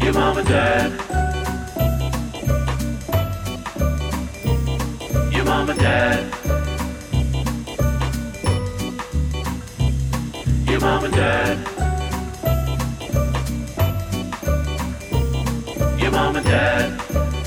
Your mom and dad. Your mom and dad. Your mom and dad. Your mom and dad.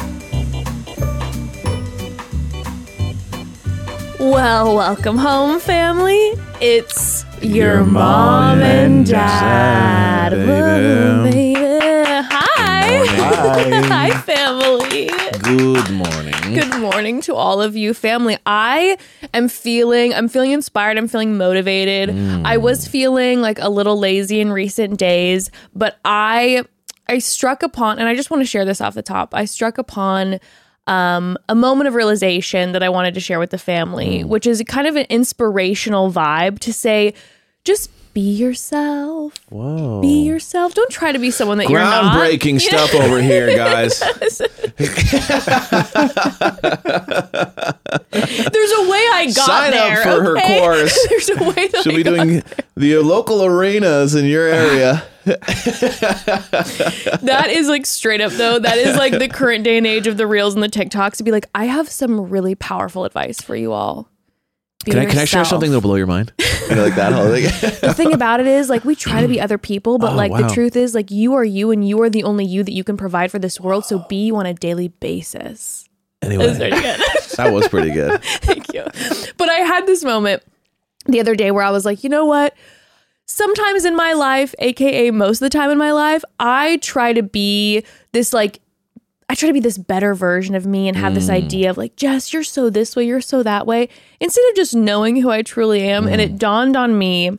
Well, welcome home, family. It's your mom and dad. Whoa, baby. Hi. Hi, family. Good morning. Good morning to all of you, family. I'm feeling inspired. I'm feeling motivated. I was feeling like a little lazy in recent days, but I struck upon, and I just want to share this off the top. I struck upon a moment of realization that I wanted to share with the family, which is kind of an inspirational vibe to say, just be yourself. Whoa. Be yourself. Don't try to be someone that you're not. Groundbreaking stuff over here, guys. There's a way I got Sign there. up for her course. There's a way that She'll I be got doing the local arenas in your area. That is like straight up though. That is like the current day and age of the reels and the TikToks to be like, I have some really powerful advice for you all. Be Can I share yourself. something that'll blow your mind? You know, like that whole thing. The thing about it is like we try to be other people, but like the wow. truth is like you are you and you are the only you that you can provide for this world. So be you on a daily basis. Anyway, That's pretty good. that was pretty good. Thank you. But I had this moment the other day where I was like, you know what? Sometimes in my life, aka most of the time in my life, I try to be this better version of me and have this idea of like, Jess, you're so this way, you're so that way, instead of just knowing who I truly am. And it dawned on me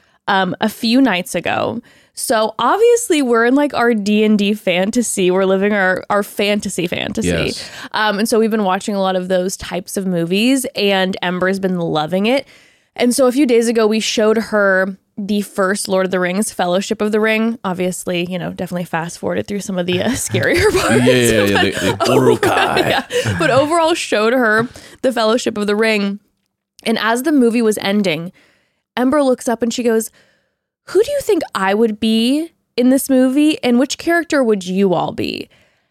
a few nights ago. So obviously we're in like our D&D fantasy. We're living our fantasy. Yes. And so we've been watching a lot of those types of movies and Ember's been loving it. And so a few days ago, we showed her the first Lord of the Rings, Fellowship of the Ring. Obviously, you know, definitely fast forwarded through some of the scarier parts. Yeah. The Uruk-hai. Yeah. But overall showed her the Fellowship of the Ring. And as the movie was ending, Ember looks up and she goes, who do you think I would be in this movie? And which character would you all be?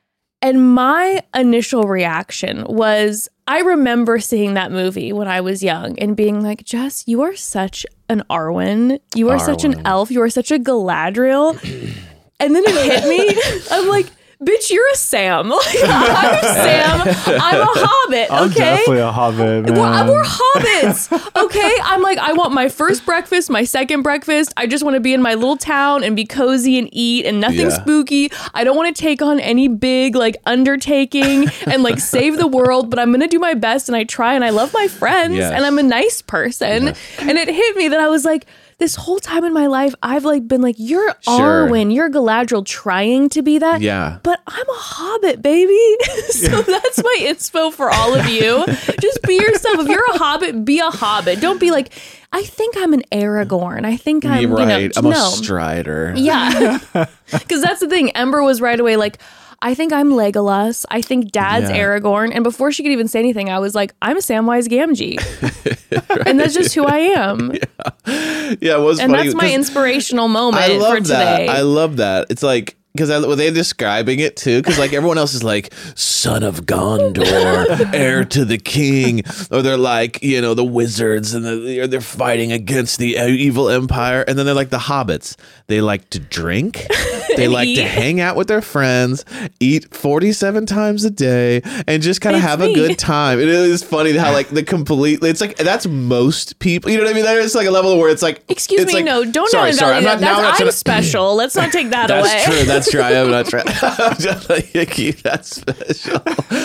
And my initial reaction was, I remember seeing that movie when I was young and being like, Jess, you are such an Arwen. You are such an elf. You are such a Galadriel. And then it hit me. I'm like, bitch, you're a Sam. Like, I'm Sam. I'm a hobbit. Okay. I'm definitely a hobbit, man. Well, we're hobbits. Okay. I'm like, I want my first breakfast, my second breakfast. I just want to be in my little town and be cozy and eat and nothing spooky. I don't want to take on any big like undertaking and like save the world, but I'm going to do my best and I try and I love my friends and I'm a nice person. And it hit me that I was like, this whole time in my life, I've like been like, you're Arwen, you're Galadriel trying to be that. Yeah. But I'm a hobbit, baby. So that's my inspo for all of you. Just be yourself. If you're a hobbit, be a hobbit. Don't be like, I think I'm an Aragorn. I think I'm, I'm a Strider. Yeah. Because that's the thing. Ember was right away like, I think I'm Legolas. I think Dad's Aragorn. And before she could even say anything, I was like, I'm Samwise Gamgee. Right. And that's just who I am. Yeah, it was and funny. That's my inspirational moment for today. I love that. It's like, because were they describing it too? Because like everyone else is like, son of Gondor, heir to the king. Or they're like, you know, the wizards and they're fighting against the evil empire. And then they're like the hobbits. They like to drink. They like to hang out with their friends, eat 47 times a day, and just kind of have a good time. It is funny how like it's like that's most people. You know what I mean? There's like a level where it's like, excuse me, like, no, don't sorry, invalidate that. I'm special. Let's not take that away. That's true. That's true. I am not trying. I'm just like, that's special.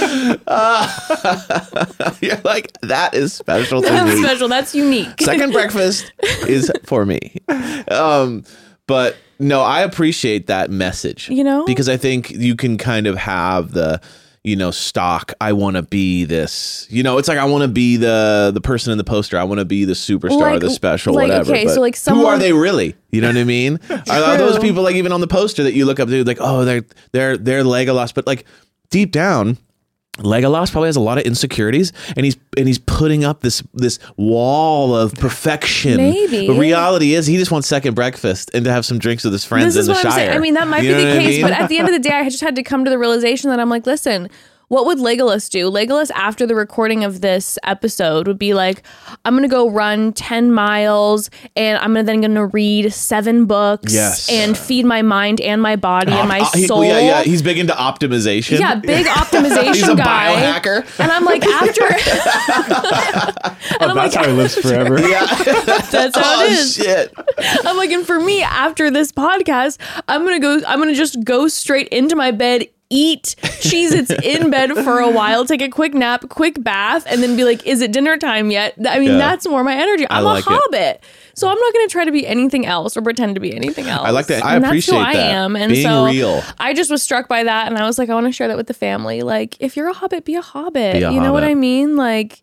You're like, that is special to me. That's special. That's unique. Second breakfast is for me. But no, I appreciate that message. You know? Because I think you can kind of have the, you know, stock. I want to be this. You know, it's like I want to be the person in the poster. I want to be the superstar, the special, whatever. Okay, but so like who are they really? You know what I mean? Are those people like even on the poster that you look up to, like, oh, they're Legolas, but like deep down, Legolas probably has a lot of insecurities, and he's putting up this wall of perfection. Maybe. The reality is he just wants second breakfast and to have some drinks with his friends in the Shire. Saying. I mean, that might be the case, but at the end of the day, I just had to come to the realization that I'm like, listen, what would Legolas do? Legolas, after the recording of this episode, would be like, I'm going to go run 10 miles and I'm then going to read 7 books and feed my mind and my body and my soul. Yeah. He's big into optimization. Yeah, big optimization He's a guy. biohacker. And I'm like, after... that's how he lives forever. That's how it is. Shit. I'm like, and for me, after this podcast, I'm gonna just go straight into my bed, eat Cheez-Its in bed for a while, take a quick nap, quick bath, and then be like, is it dinner time yet? I mean, that's more my energy. I'm a hobbit. So I'm not going to try to be anything else or pretend to be anything else. I like that. I appreciate that. That's who I am. And being so real. I just was struck by that. And I was like, I want to share that with the family. Like, if you're a hobbit, be a hobbit. Be a you know what hobbit. I mean? Like,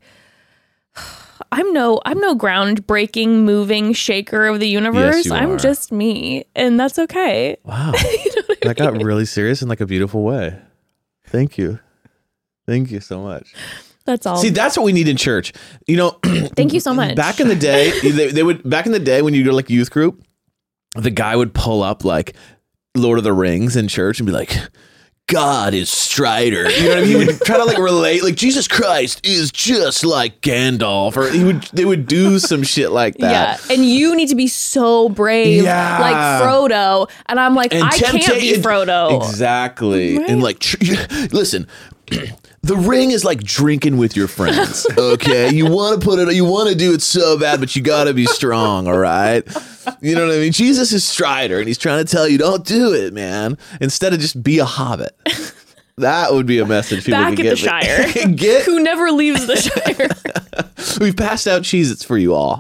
I'm no groundbreaking, moving shaker of the universe. Yes, you I'm are. just me. And that's okay. Wow. That got really serious in like a beautiful way. Thank you. Thank you so much. That's all. See, that's what we need in church. You know, Thank you so much. back in the day, they would back in the day when you go to like youth group, the guy would pull up like Lord of the Rings in church and be like, God is Strider. You know what I mean? He would try to like relate, like Jesus Christ is just like Gandalf, or they would do some shit like that. Yeah, and you need to be so brave, Yeah. like Frodo. And I'm like, I can't be Frodo. Exactly. Right? And like, listen, the ring is like drinking with your friends. Okay, you want to do it so bad, but you got to be strong. All right. You know what I mean? Jesus is Strider, and he's trying to tell you, don't do it, man. Instead of just be a hobbit. That would be a message people Back could at get. the Shire. Who never leaves the Shire. We've passed out Cheez-Its for you all.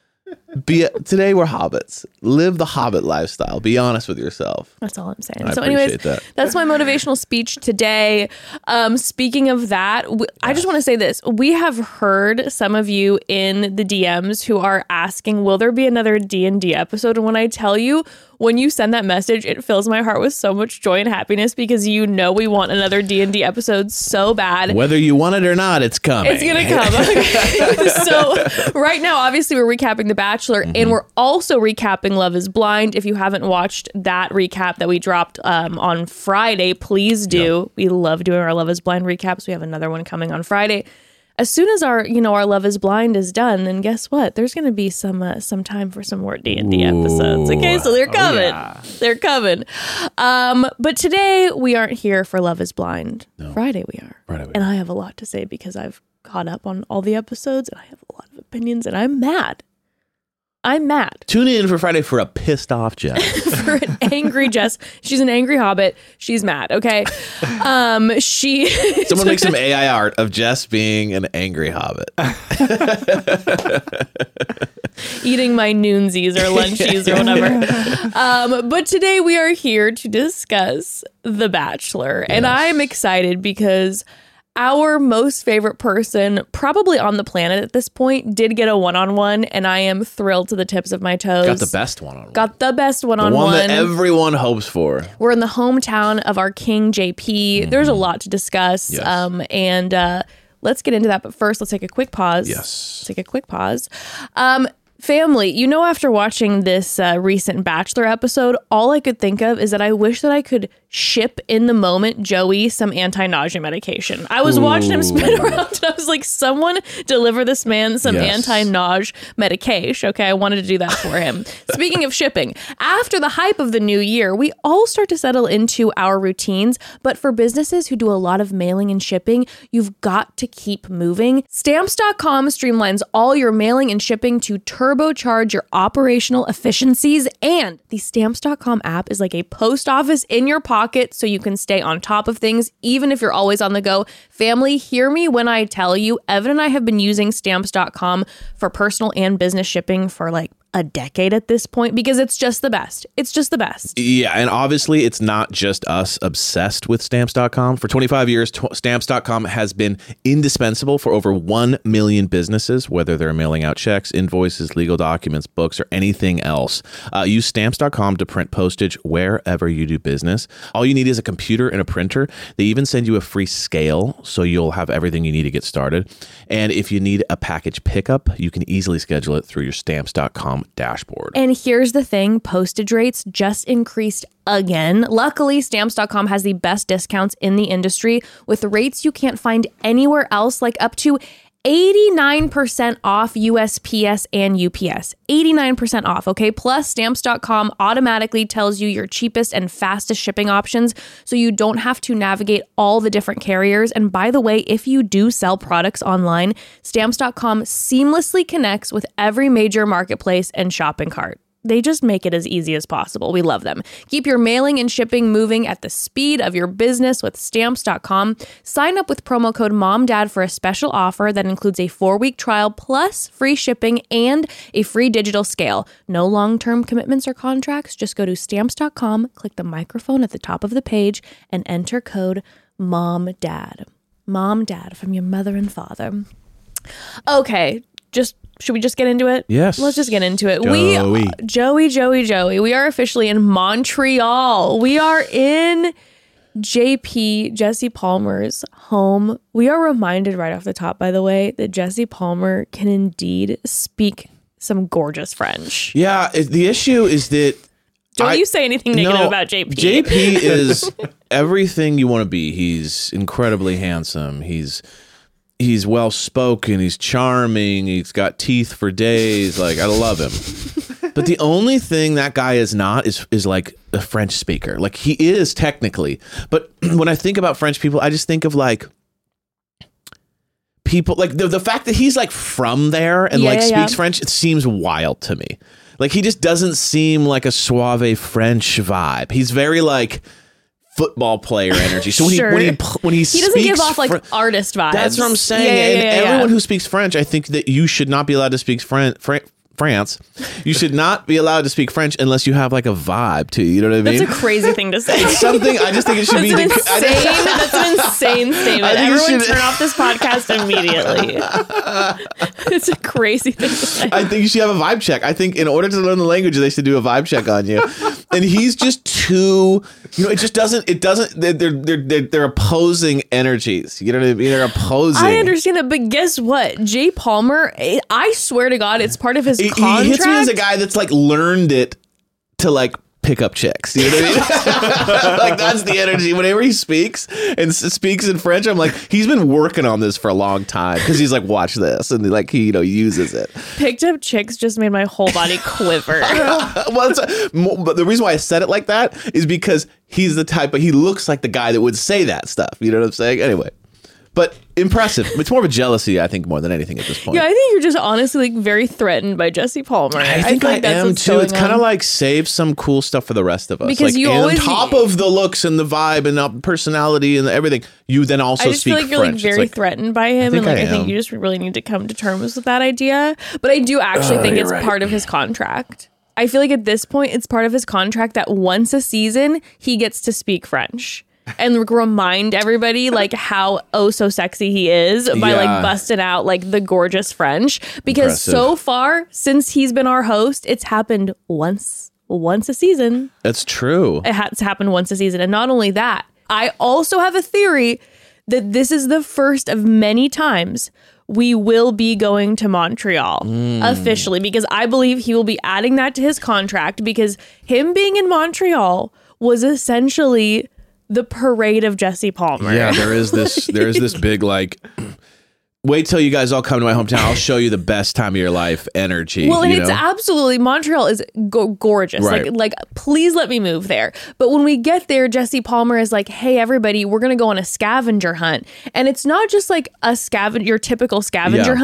Today we're hobbits. Live the hobbit lifestyle. Be honest with yourself. That's all I'm saying. I So anyways, appreciate that. that's my motivational speech today. Speaking of that, I just want to say this. We have heard some of you in the DMs who are asking, will there be another D&D episode? And when I tell you, when you send that message, it fills my heart with so much joy and happiness because you know we want another D&D episode so bad. Whether you want it or not, it's coming. It's going to come. Okay. So right now, obviously, we're recapping The Bachelor and we're also recapping Love is Blind. If you haven't watched that recap that we dropped on Friday, please do. Yep. We love doing our Love is Blind recaps. We have another one coming on Friday. As soon as our Love is Blind is done, then guess what? There's going to be some time for some more D&D episodes. Okay, so they're coming. They're coming. But today we aren't here for Love is Blind. No. Friday we are. And I have a lot to say because I've caught up on all the episodes and I have a lot of opinions and I'm mad. Tune in for Friday for a pissed off Jess. For an angry Jess. She's an angry hobbit. She's mad, okay? Someone make some AI art of Jess being an angry hobbit. Eating my noonsies or lunchies or whatever. But today we are here to discuss The Bachelor. Yes. And I'm excited because our most favorite person probably on the planet at this point did get a one-on-one, and I am thrilled to the tips of my toes. Got the best one-on-one. The one that everyone hopes for. We're in the hometown of our king, JP. There's a lot to discuss. Yes. Let's get into that. But first, let's take a quick pause. Yes. Take a quick pause. Family, after watching this recent Bachelor episode, all I could think of is that I wish that I could ship in the moment Joey some anti-nausea medication. I was watching him spin around and I was like, someone deliver this man some anti-nausea medication. Okay, I wanted to do that for him. Speaking of shipping, after the hype of the new year, we all start to settle into our routines, but for businesses who do a lot of mailing and shipping, you've got to keep moving. Stamps.com streamlines all your mailing and shipping to turbocharge your operational efficiencies, and the Stamps.com app is like a post office in your pocket so you can stay on top of things even if you're always on the go. Family, hear me when I tell you, Evan and I have been using Stamps.com for personal and business shipping for like a decade at this point because it's just the best. It's just the best. Yeah, and obviously it's not just us obsessed with Stamps.com. For 25 years, Stamps.com has been indispensable for over 1 million businesses, whether they're mailing out checks, invoices, legal documents, books, or anything else. Use Stamps.com to print postage wherever you do business. All you need is a computer and a printer. They even send you a free scale, so you'll have everything you need to get started. And if you need a package pickup, you can easily schedule it through your Stamps.com dashboard. And here's the thing, postage rates just increased again. Luckily, Stamps.com has the best discounts in the industry with rates you can't find anywhere else, like up to 89% off USPS and UPS. 89% off, okay? Plus, Stamps.com automatically tells you your cheapest and fastest shipping options so you don't have to navigate all the different carriers. And by the way, if you do sell products online, Stamps.com seamlessly connects with every major marketplace and shopping cart. They just make it as easy as possible. We love them. Keep your mailing and shipping moving at the speed of your business with Stamps.com. Sign up with promo code MOMDAD for a special offer that includes a 4-week trial plus free shipping and a free digital scale. No long-term commitments or contracts. Just go to Stamps.com, click the microphone at the top of the page, and enter code MOMDAD. MOMDAD from your mother and father. Okay, should we just get into it? Yes. Let's just get into it. Joey. Joey. We are officially in Montreal. We are in JP, Jesse Palmer's home. We are reminded right off the top, by the way, that Jesse Palmer can indeed speak some gorgeous French. Yeah, the issue is that Don't you say anything negative about JP. JP is everything you want to be. He's incredibly handsome. He's well spoken. He's charming. He's got teeth for days. Like, I love him. But the only thing that guy is not is like a French speaker. Like, he is technically. But when I think about French people, I just think of like people like the fact that he's like from there and speaks French. It seems wild to me. Like, he just doesn't seem like a suave French vibe. He's very like football player energy. So when he speaks, doesn't give off like artist vibes. That's what I'm saying. Everyone who speaks French, I think that you should not be allowed to speak France. You should not be allowed to speak French unless you have like a vibe to you. You know what I mean? That's a crazy thing to say. It's something I just think it should be. That's an insane statement. Everyone turn off this podcast immediately. It's a crazy thing to say. I think you should have a vibe check. I think in order to learn the language, they should do a vibe check on you. And he's just too, it just doesn't, they're opposing energies. You know what I mean? They're opposing. I understand that, but guess what? Jay Palmer, I swear to God, it's part of his contract. He hits me as a guy that's like learned it to like pick up chicks. You know what I mean? Like, that's the energy. Whenever he speaks and speaks in French, I'm like, he's been working on this for a long time because he's like, watch this, and like he uses it. Picked up chicks just made my whole body quiver. Well, but the reason why I said it like that is because he's the type, but he looks like the guy that would say that stuff. You know what I'm saying? Anyway. But impressive. It's more of a jealousy, I think, more than anything at this point. Yeah, I think you're just honestly like very threatened by Jesse Palmer. I think I am too. It's kind of like save some cool stuff for the rest of us. Because like, on top of the looks and the vibe and personality and everything, you then also speak French. I just feel like you're like very threatened by him, and like I think you just really need to come to terms with that idea. But I do actually think it's part of his contract. I feel like at this point, it's part of his contract that once a season he gets to speak French. And remind everybody like how so sexy he is by like busting out like the gorgeous French, because so far since he's been our host, it's happened once a season. That's true. It has happened once a season. And not only that, I also have a theory that this is the first of many times we will be going to Montreal officially, because I believe he will be adding that to his contract, because him being in Montreal was essentially the parade of Jesse Palmer. Yeah, there is this big like, wait till you guys all come to my hometown. I'll show you the best time of your life energy. Well, and it's absolutely, Montreal is gorgeous. Right. Like, please let me move there. But when we get there, Jesse Palmer is like, hey, everybody, we're going to go on a scavenger hunt. And it's not just like your typical scavenger hunt.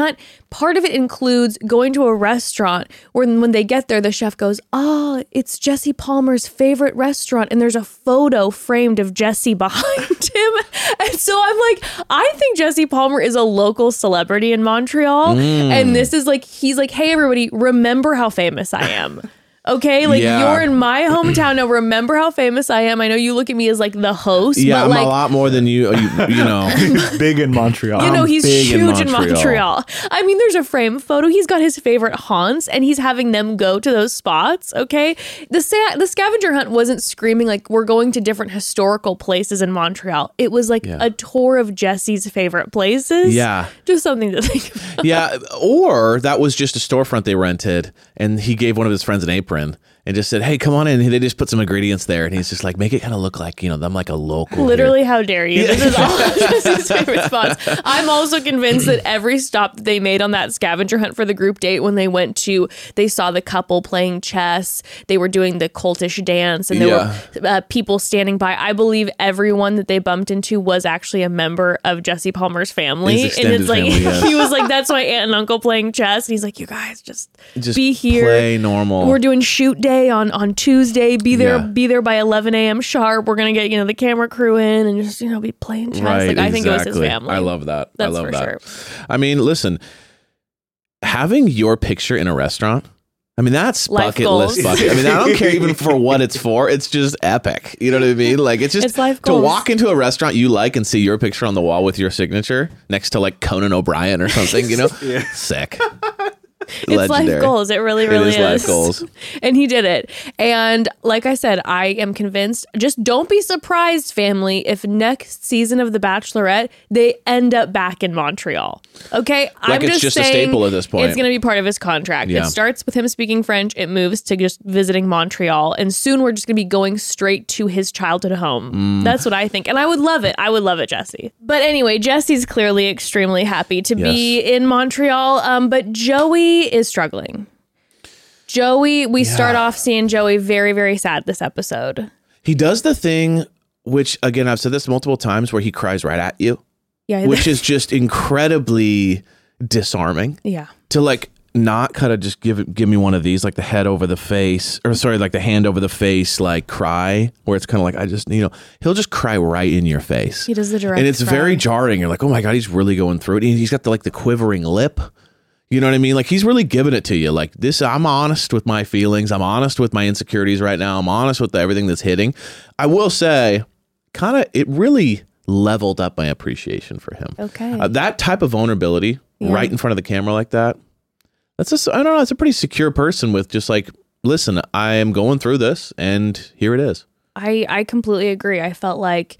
part of it includes going to a restaurant where when they get there, the chef goes, "Oh, it's Jesse Palmer's favorite restaurant." And there's a photo framed of Jesse behind him. And so I'm like, I think Jesse Palmer is a local celebrity in Montreal. And this is like, he's like, "Hey, everybody, remember how famous I am." Okay, like you're in my hometown now. Remember how famous I am. I know you look at me as like the host. Yeah, but I'm like, a lot more than you. You know, Big in Montreal. you know, he's big in huge in Montreal. Montreal. I mean, there's a frame photo. He's got his favorite haunts and he's having them go to those spots. Okay. The scavenger hunt wasn't screaming like we're going to different historical places in Montreal. It was like a tour of Jesse's favorite places. Yeah. Just something to think about. Yeah, or that was just a storefront they rented, and he gave one of his friends an apron and just said, "Hey, come on in." They just put some ingredients there, and he's just like, make it kind of look like, you know, I'm like a local. Literally, here. how dare you? This is all Jesse's favorite spots. I'm also convinced that every stop that they made on that scavenger hunt for the group date, when they went to, they saw the couple playing chess, they were doing the cultish dance, and there were people standing by. I believe everyone that they bumped into was actually a member of Jesse Palmer's family. His And it's like, extended family, yes. he was like, "That's my aunt and uncle playing chess." And he's like, "You guys just be here. Play normal. We're doing shoot day on Tuesday. Be there, Yeah. be there by 11 a.m. sharp. We're gonna get, you know, the camera crew in and just, you know, be playing chess." Right, Like, I think it was his exactly. family. I love that. That's I love for that. sure. I mean, listen, having your picture in a restaurant, I mean, that's Life bucket goals. list bucket. I mean, I don't care even for what it's for. It's just epic. You know what I mean? Like, it's just It's life to goals. walk into a restaurant you like and see your picture on the wall with your signature next to like Conan O'Brien or something, you know? Sick. It's life goals. It really, really is life goals. And he did it. And like I said, I am convinced, just don't be surprised, family, if next season of The Bachelorette, they end up back in Montreal. Okay? Like it's just a saying staple at this point. It's going to be part of his contract. Yeah. It starts with him speaking French. It moves to just visiting Montreal. And soon we're just going to be going straight to his childhood home. That's what I think. And I would love it. I would love it, Jesse. But anyway, Jesse's clearly extremely happy to be in Montreal. But Joey is struggling. Joey, we start off seeing Joey very, very sad this episode. He does the thing, which again, I've said this multiple times, where he cries right at you, Yeah. which is just incredibly disarming. Yeah. To like not kind of just give me one of these, like the head over the face, or sorry, like the hand over the face, like cry, where it's kind of like, I just, you know, he'll just cry right in your face. He does the direct and it's cry. very jarring. You're like, oh my God, he's really going through it. And he's got the, like the quivering lip. You know what I mean? Like he's really giving it to you. Like this, I'm honest with my feelings. I'm honest with my insecurities right now. I'm honest with everything that's hitting. I will say, kind of, it really leveled up my appreciation for him. Okay. That type of vulnerability right in front of the camera like that. That's just, I don't know. It's a pretty secure person with just like, listen, I am going through this and here it is. I completely agree. I felt like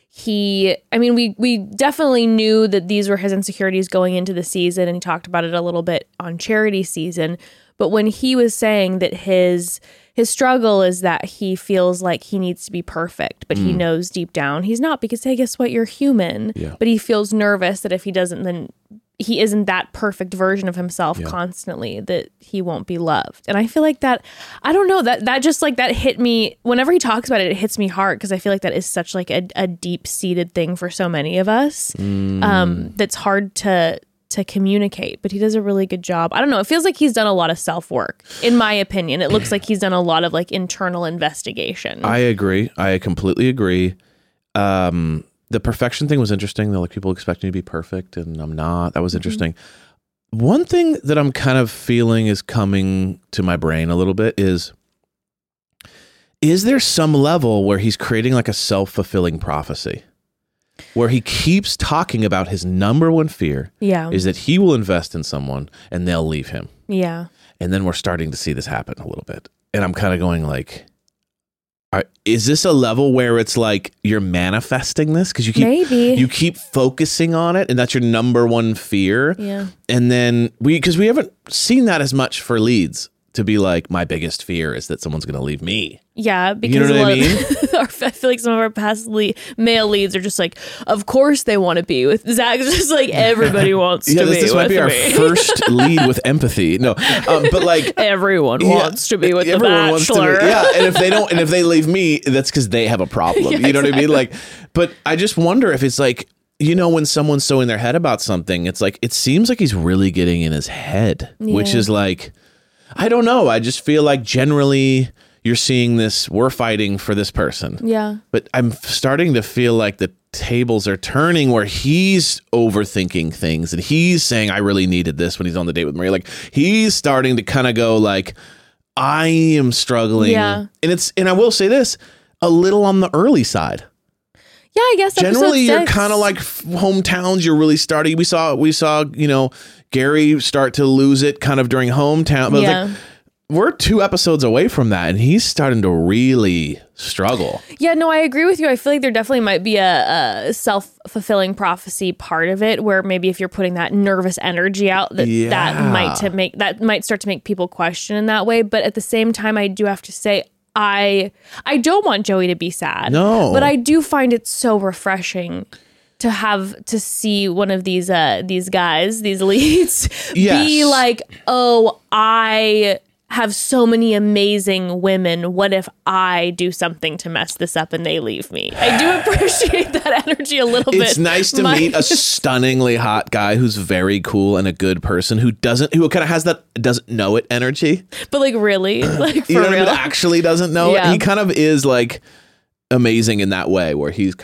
we definitely knew that these were his insecurities going into the season, and he talked about it a little bit on Charity season. But when he was saying that his struggle is that he feels like he needs to be perfect, but he knows deep down he's not, because, hey, guess what? You're human. Yeah. But he feels nervous that if he doesn't, then he isn't that perfect version of himself constantly, that he won't be loved. And I feel like that, I don't know, that just like that hit me whenever he talks about it. It hits me hard because I feel like that is such like a deep seated thing for so many of us. That's hard to communicate, but he does a really good job. I don't know. It feels like he's done a lot of self work, in my opinion. It looks like he's done a lot of like internal investigation. I agree. I completely agree. The perfection thing was interesting. They're like, people expect me to be perfect and I'm not. That was interesting. One thing that I'm kind of feeling is coming to my brain a little bit is there some level where he's creating like a self-fulfilling prophecy where he keeps talking about his number one fear is that he will invest in someone and they'll leave him. Yeah. And then we're starting to see this happen a little bit. And I'm kind of going like, is this a level where it's like you're manifesting this? Because you keep focusing on it, and that's your number one fear. Yeah. And then because we haven't seen that as much for leads to be like, my biggest fear is that someone's going to leave me. Yeah, because You know what I mean? I feel like some of our past male leads are just like, of course they want to be with Zach. It's just like everybody wants to be with me. This might be our first lead with empathy. No, but like everyone wants to be with the everyone wants to be- Bachelor. yeah, and if they leave me, that's because they have a problem. You know what I mean? Like, but I just wonder if it's like, you know, when someone's so in their head about something, it's like, it seems like he's really getting in his head, which is like, I don't know. I just feel like generally you're seeing this, we're fighting for this person. Yeah. But I'm starting to feel like the tables are turning where he's overthinking things and he's saying, I really needed this when he's on the date with Maria. Like he's starting to kind of go like, I am struggling. Yeah. And I will say this, a little on the early side. Yeah, I guess Generally, episode you're 6. kind of like hometowns. You're really starting. We saw, you know, Gary start to lose it kind of during hometown. But Yeah. like, we're 2 episodes away from that, and he's starting to really struggle. Yeah, no, I agree with you. I feel like there definitely might be a self-fulfilling prophecy part of it, where maybe if you're putting that nervous energy out, that might start to make people question in that way. But at the same time, I do have to say, I don't want Joey to be sad. No. But I do find it so refreshing to see one of these guys, these leads, be like, oh, I have so many amazing women. What if I do something to mess this up and they leave me? I do appreciate that energy a little bit. It's nice to meet a stunningly hot guy who's very cool and a good person who kind of has that doesn't know it energy. But like really, like for You know what I real. mean? Actually doesn't know it. Yeah. He kind of is like amazing in that way where he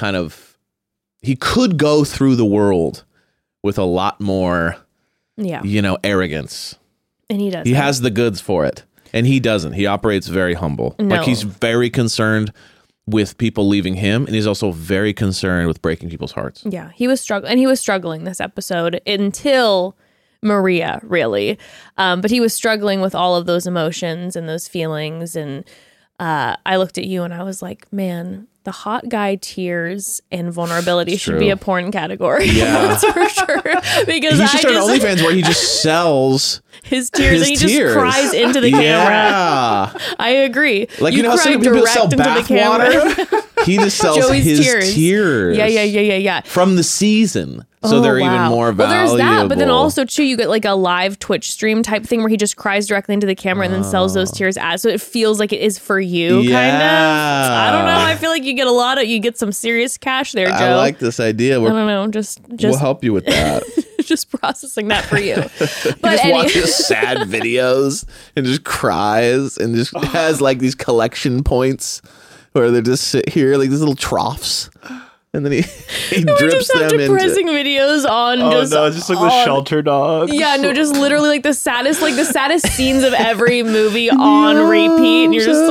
could go through the world with a lot more, Yeah, you know, arrogance. and he does. He has the goods for it, and he doesn't. He operates very humble. No. Like he's very concerned with people leaving him, and he's also very concerned with breaking people's hearts. Yeah, he was struggling this episode until Maria, really. But he was struggling with all of those emotions and those feelings. And I looked at you and I was like, man, the hot guy tears and vulnerability should be true. a porn category. Yeah. That's for sure. Because He should start an OnlyFans where he just sells his tears and he tears. just cries into the camera. Yeah. I agree. Like, you know how cry some people sell direct into bath the camera. water? He just sells Joey's his tears. tears. Yeah. From the season. So they're even more valuable. Well, there's that, but then also too, you get like a live Twitch stream type thing where he just cries directly into the camera and then sells those tears as, so it feels like it is for you, kind of. I don't know. I feel like you get some serious cash there, Joe. I like this idea. I don't know. We'll help you with that. just processing that for you. He But just watches sad videos and just cries and just has like these collection points where they just sit here like these little troughs. And then he we drips just have them into. depressing videos on just like the shelter dog. Yeah, no, just literally like the saddest scenes of every movie on repeat, and you're just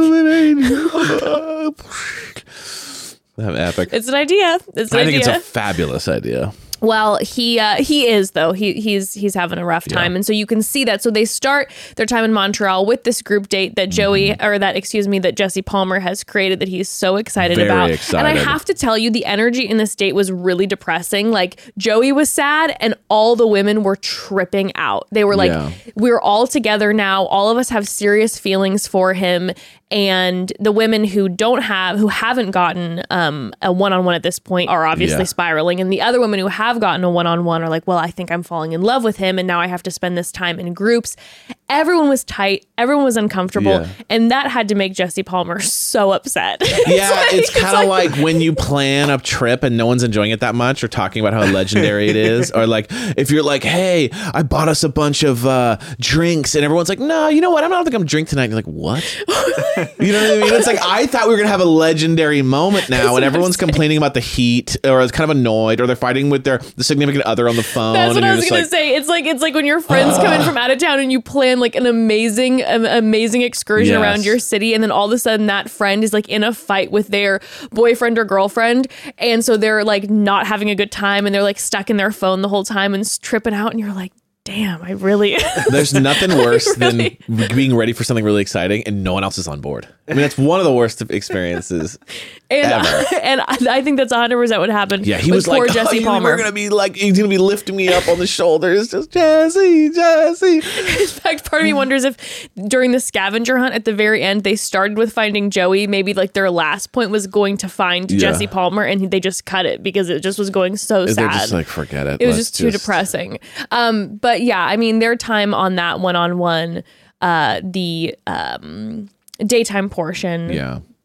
like, Epic. it's an idea. I think it's a fabulous idea. Well, he is though. He's having a rough time, and so you can see that. So they start their time in Montreal with this group date that that Jesse Palmer has created that he's so excited Very about. excited. And I have to tell you, the energy in this date was really depressing. Like Joey was sad, and all the women were tripping out. They were like, "We're all together now. All of us have serious feelings for him." And the women who haven't gotten a one-on-one at this point are obviously spiraling. And the other women who have gotten a one-on-one are like, well, I think I'm falling in love with him. And now I have to spend this time in groups. Everyone was tight. Everyone was uncomfortable. Yeah. And that had to make Jesse Palmer so upset. Yeah, it's kind of like when you plan a trip and no one's enjoying it that much or talking about how legendary it is. Or like if you're like, hey, I bought us a bunch of drinks and everyone's like, no, you know what? I don't think I'm drink tonight. And you're like, what? You know what I mean? It's like, I thought we were going to have a legendary moment now and everyone's complaining about the heat or is kind of annoyed or they're fighting with the significant other on the phone. That's what and I you're was just going to say. It's like when your friends come in from out of town and you plan like an amazing excursion around your city. And then all of a sudden that friend is like in a fight with their boyfriend or girlfriend. And so they're like not having a good time and they're like stuck in their phone the whole time and tripping out. And you're like, damn, I really... There's nothing worse than being ready for something really exciting and no one else is on board. I mean, that's one of the worst experiences ever. And I think that's 100% what happened. Yeah, he with was poor like, Jesse Palmer. we're going to be like, he's going to be lifting me up on the shoulders. Just Jesse. In fact, part of me wonders if during the scavenger hunt at the very end, they started with finding Joey. Maybe like their last point was going to find Jesse Palmer and they just cut it because it just was going so sad. They're just like, forget it. It was just too depressing. But yeah, I mean, their time on that one-on-one, the daytime portion. Yeah.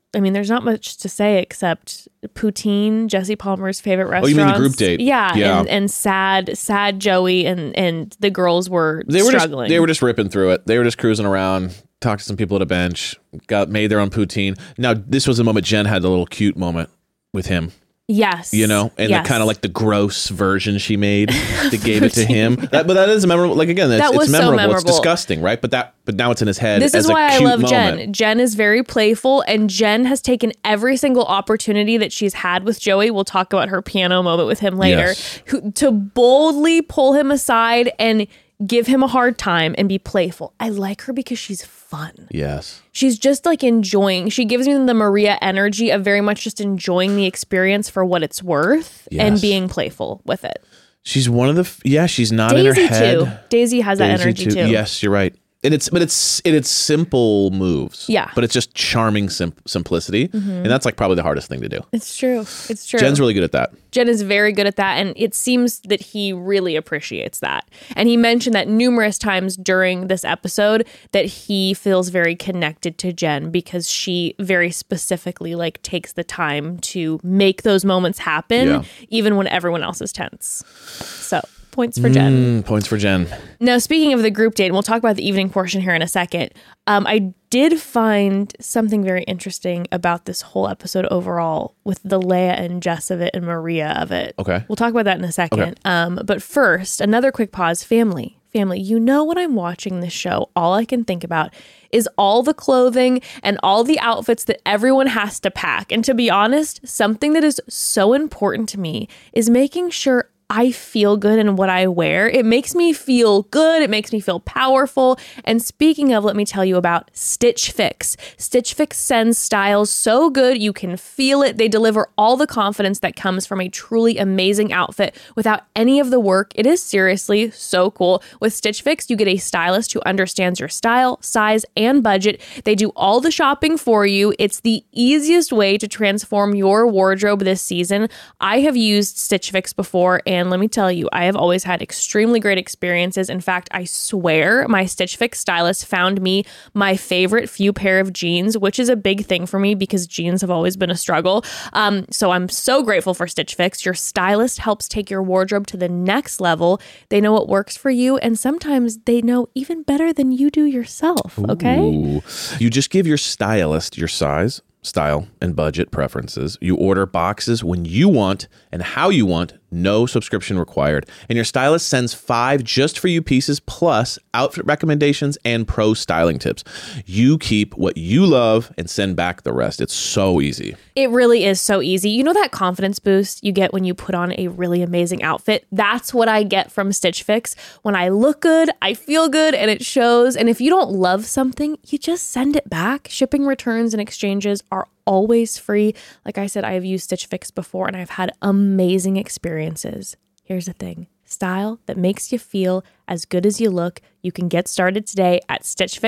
I mean, there's not much to say except poutine, Jesse Palmer's favorite restaurant. Oh, you mean the group date? Yeah. And sad Joey and the girls were struggling. They were just ripping through it. They were just cruising around, talked to some people at a bench, made their own poutine. Now, this was the moment Jen had a little cute moment with him. Yes. You know, and the kind of like the gross version she made that gave it to him. But that is memorable. Like, again, it's memorable. So memorable. It's disgusting, right? But now it's in his head. This is why I love Jen. Jen is very playful, and Jen has taken every single opportunity that she's had with Joey. We'll talk about her piano moment with him later. Yes. To boldly pull him aside and give him a hard time and be playful. I like her because she's fun. Yes. She's just like enjoying. She gives me the Maria energy of very much just enjoying the experience for what it's worth and being playful with it. She's one of the, she's not Daisy in her head. too. Daisy has that energy too. Yes, you're right. And it's simple moves. Yeah. But it's just charming simplicity. And that's like probably the hardest thing to do. It's true. Jen's really good at that. Jen is very good at that, and it seems that he really appreciates that. And he mentioned that numerous times during this episode that he feels very connected to Jen because she very specifically like takes the time to make those moments happen, even when everyone else is tense. So points for Jen. Points for Jen. Now, speaking of the group date, and we'll talk about the evening portion here in a second, I did find something very interesting about this whole episode overall with the Leia and Jess of it and Maria of it. Okay. We'll talk about that in a second. Okay. But first, another quick pause. Family, you know, when I'm watching this show, all I can think about is all the clothing and all the outfits that everyone has to pack. And to be honest, something that is so important to me is making sure I feel good in what I wear. It makes me feel good. It makes me feel powerful. And speaking of, let me tell you about Stitch Fix. Stitch Fix sends styles so good you can feel it. They deliver all the confidence that comes from a truly amazing outfit without any of the work. It is seriously so cool. With Stitch Fix, you get a stylist who understands your style, size, and budget. They do all the shopping for you. It's the easiest way to transform your wardrobe this season. I have used Stitch Fix before, and let me tell you, I have always had extremely great experiences. In fact, I swear my Stitch Fix stylist found me my favorite few pair of jeans, which is a big thing for me because jeans have always been a struggle. So I'm so grateful for Stitch Fix. Your stylist helps take your wardrobe to the next level. They know what works for you, and sometimes they know even better than you do yourself. Okay? Ooh. You just give your stylist your size, style, and budget preferences. You order boxes when you want and how you want, no subscription required. And your stylist sends 5 just for you pieces plus outfit recommendations and pro styling tips. You keep what you love and send back the rest. It's so easy. It really is so easy. You know that confidence boost you get when you put on a really amazing outfit? That's what I get from Stitch Fix. When I look good, I feel good, and it shows. And if you don't love something, you just send it back. Shipping, returns, and exchanges are always free. Like I said, I have used Stitch Fix before, and I've had amazing experiences. Here's the thing. Style that makes you feel as good as you look. You can get started today at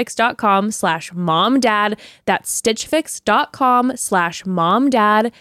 stitchfix.com/momdad. That's stitchfix.com/momdad.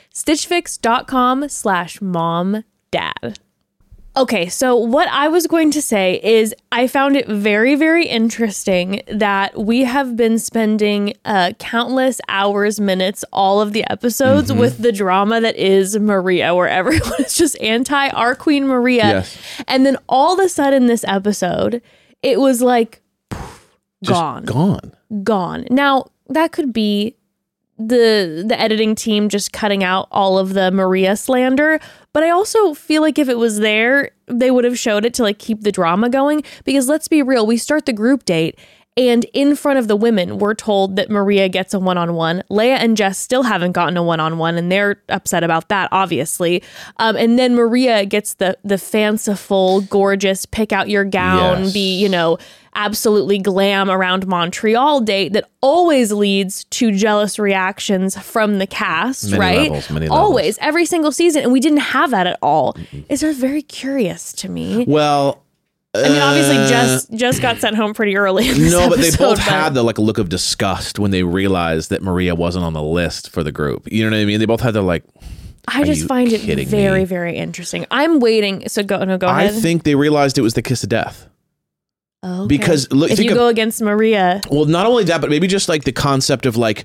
stitchfix.com/momdad. Okay, so what I was going to say is I found it very, very interesting that we have been spending countless hours, minutes, all of the episodes with the drama that is Maria, where everyone is just anti our Queen Maria. Yes. And then all of a sudden this episode, it was like Just gone. Now, that could be the editing team just cutting out all of the Maria slander, but I also feel like if it was there, they would have showed it to like keep the drama going, because let's be real, we start the group date and in front of the women, we're told that Maria gets a one-on-one. Leia and Jess still haven't gotten a one-on-one, and they're upset about that, obviously. And then Maria gets the fanciful, gorgeous, pick out your gown, be, absolutely glam around Montreal date that always leads to jealous reactions from the cast, Many right? levels. Always, every single season. And we didn't have that at all. It's just very curious to me. Well, I mean, obviously, Jess got sent home pretty early. In this but they episode, both had the look of disgust when they realized that Maria wasn't on the list for the group. You know what I mean? They both had their I just find it very, very interesting. I'm waiting. So go ahead. I think they realized it was the kiss of death. Okay. Because look, if you go against Maria, well, not only that, but maybe just like the concept of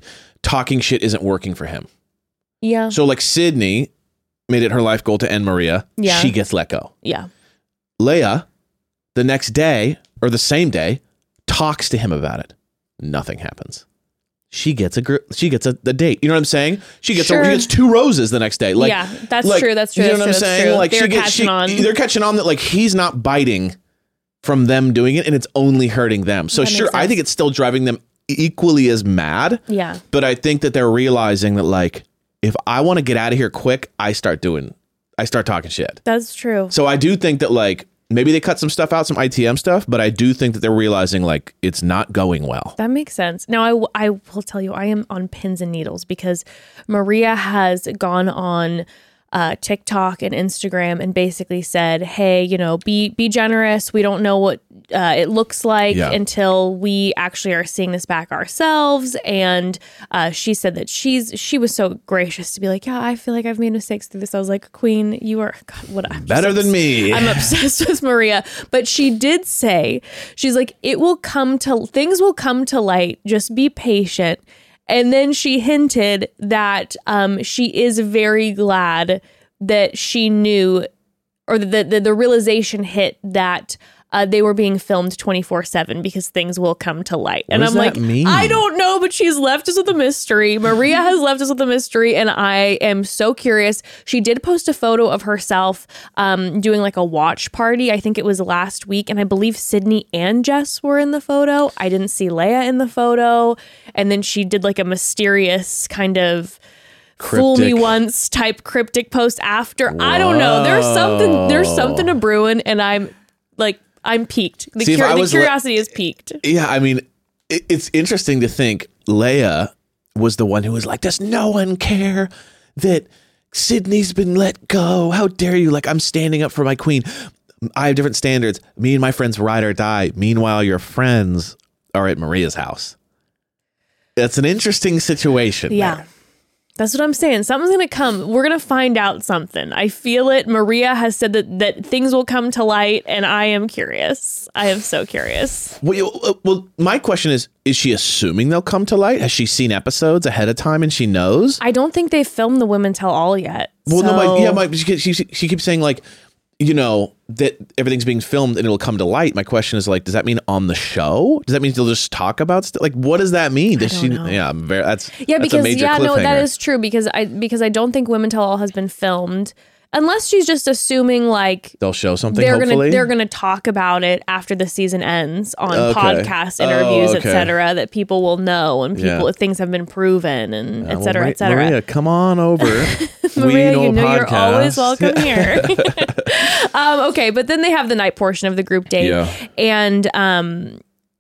talking shit isn't working for him. Yeah. So like Sydney made it her life goal to end Maria. Yeah. She gets let go. Yeah. Leia, the next day or the same day, talks to him about it. Nothing happens. She gets a date. You know what I'm saying? She gets Sure. she gets 2 roses the next day. Like, yeah, that's like, true. That's true. You know that's what I'm true, saying? that's Like true. they're catching on that like he's not biting from them doing it, and it's only hurting them. So That makes sure, I sense. think it's still driving them equally as mad. Yeah. But I think that they're realizing that like if I want to get out of here quick, I start talking shit. That's true. So I do think that like maybe they cut some stuff out, some ITM stuff, but I do think that they're realizing like it's not going well. That makes sense. Now, I will tell you, I am on pins and needles because Maria has gone on TikTok and Instagram and basically said, hey, be generous. We don't know what it looks like until we actually are seeing this back ourselves. And she said that she was so gracious to be like, yeah, I feel like I've made mistakes through this. I was like, Queen, you are better than me. I'm obsessed with Maria. But she did say, she's like, things will come to light. Just be patient. And then she hinted that she is very glad that she knew, or the realization hit that they were being filmed 24/7 because things will come to light. And What does I'm that like, mean? I don't know, but she's left us with a mystery. Maria has left us with a mystery, and I am so curious. She did post a photo of herself doing like a watch party. I think it was last week, and I believe Sydney and Jess were in the photo. I didn't see Leia in the photo. And then she did like a mysterious kind of fool me once type cryptic post after. Whoa. I don't know. There's something to brewing, and I'm piqued. The curiosity is piqued. Yeah, I mean, it's interesting to think Leia was the one who was like, does no one care that Sydney's been let go? How dare you? Like, I'm standing up for my queen. I have different standards. Me and my friends ride or die. Meanwhile, your friends are at Maria's house. That's an interesting situation. Yeah. there. That's what I'm saying. Something's going to come. We're going to find out something. I feel it. Maria has said that things will come to light, and I am curious. I am so curious. Well, my question is she assuming they'll come to light? Has she seen episodes ahead of time and she knows? I don't think they've filmed the Women Tell All yet. Well, so. no, she keeps saying like, that everything's being filmed and it'll come to light. My question is like, does that mean on the show? Does that mean they'll just talk about stuff? Like, what does that mean? Does she? know. Yeah, that's a Because major no, cliffhanger. that is true because I don't think Women Tell All has been filmed unless she's just assuming like They'll show something. they're gonna talk about it after the season ends on podcast interviews, etc. That people will know and things have been proven and etc. etc. Maria, come on over. Maria, we know you're always welcome here. Okay, but then they have the night portion of the group date, and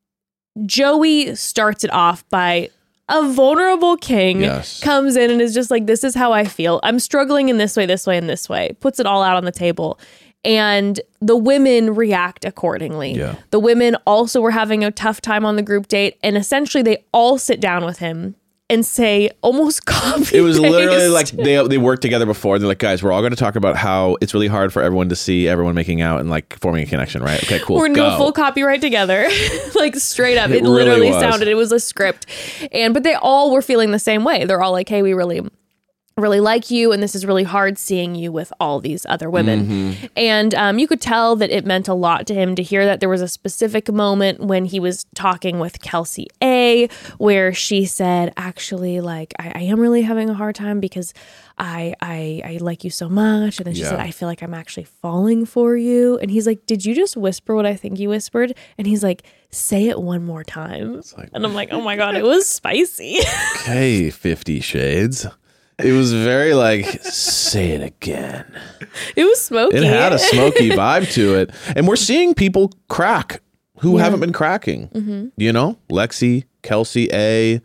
Joey starts it off by a vulnerable king comes in and is just like, this is how I feel. I'm struggling in this way, and this way. Puts it all out on the table. And the women react accordingly. Yeah. The women also were having a tough time on the group date. And essentially they all sit down with him and say almost copy. It was literally like they worked together before. They're like, guys, we're all going to talk about how it's really hard for everyone to see everyone making out and like forming a connection, right? Okay, cool. We're going to do a full copyright together. Like straight up. It really literally was. sounded, it was a script. But they all were feeling the same way. They're all like, hey, we really like you, and this is really hard seeing you with all these other women. Mm-hmm. And you could tell that it meant a lot to him to hear that. There was a specific moment when he was talking with Kelsey A, where she said, actually, like, I am really having a hard time because I like you so much. And then she said, I feel like I'm actually falling for you. And he's like, did you just whisper what I think you whispered? And he's like, say it one more time. And I'm like, oh my God, it was spicy. Okay, 50 Shades. It was very like, say it again. It was smoky. It had a smoky vibe to it. And we're seeing people crack who haven't been cracking. Mm-hmm. You know, Lexi, Kelsey A,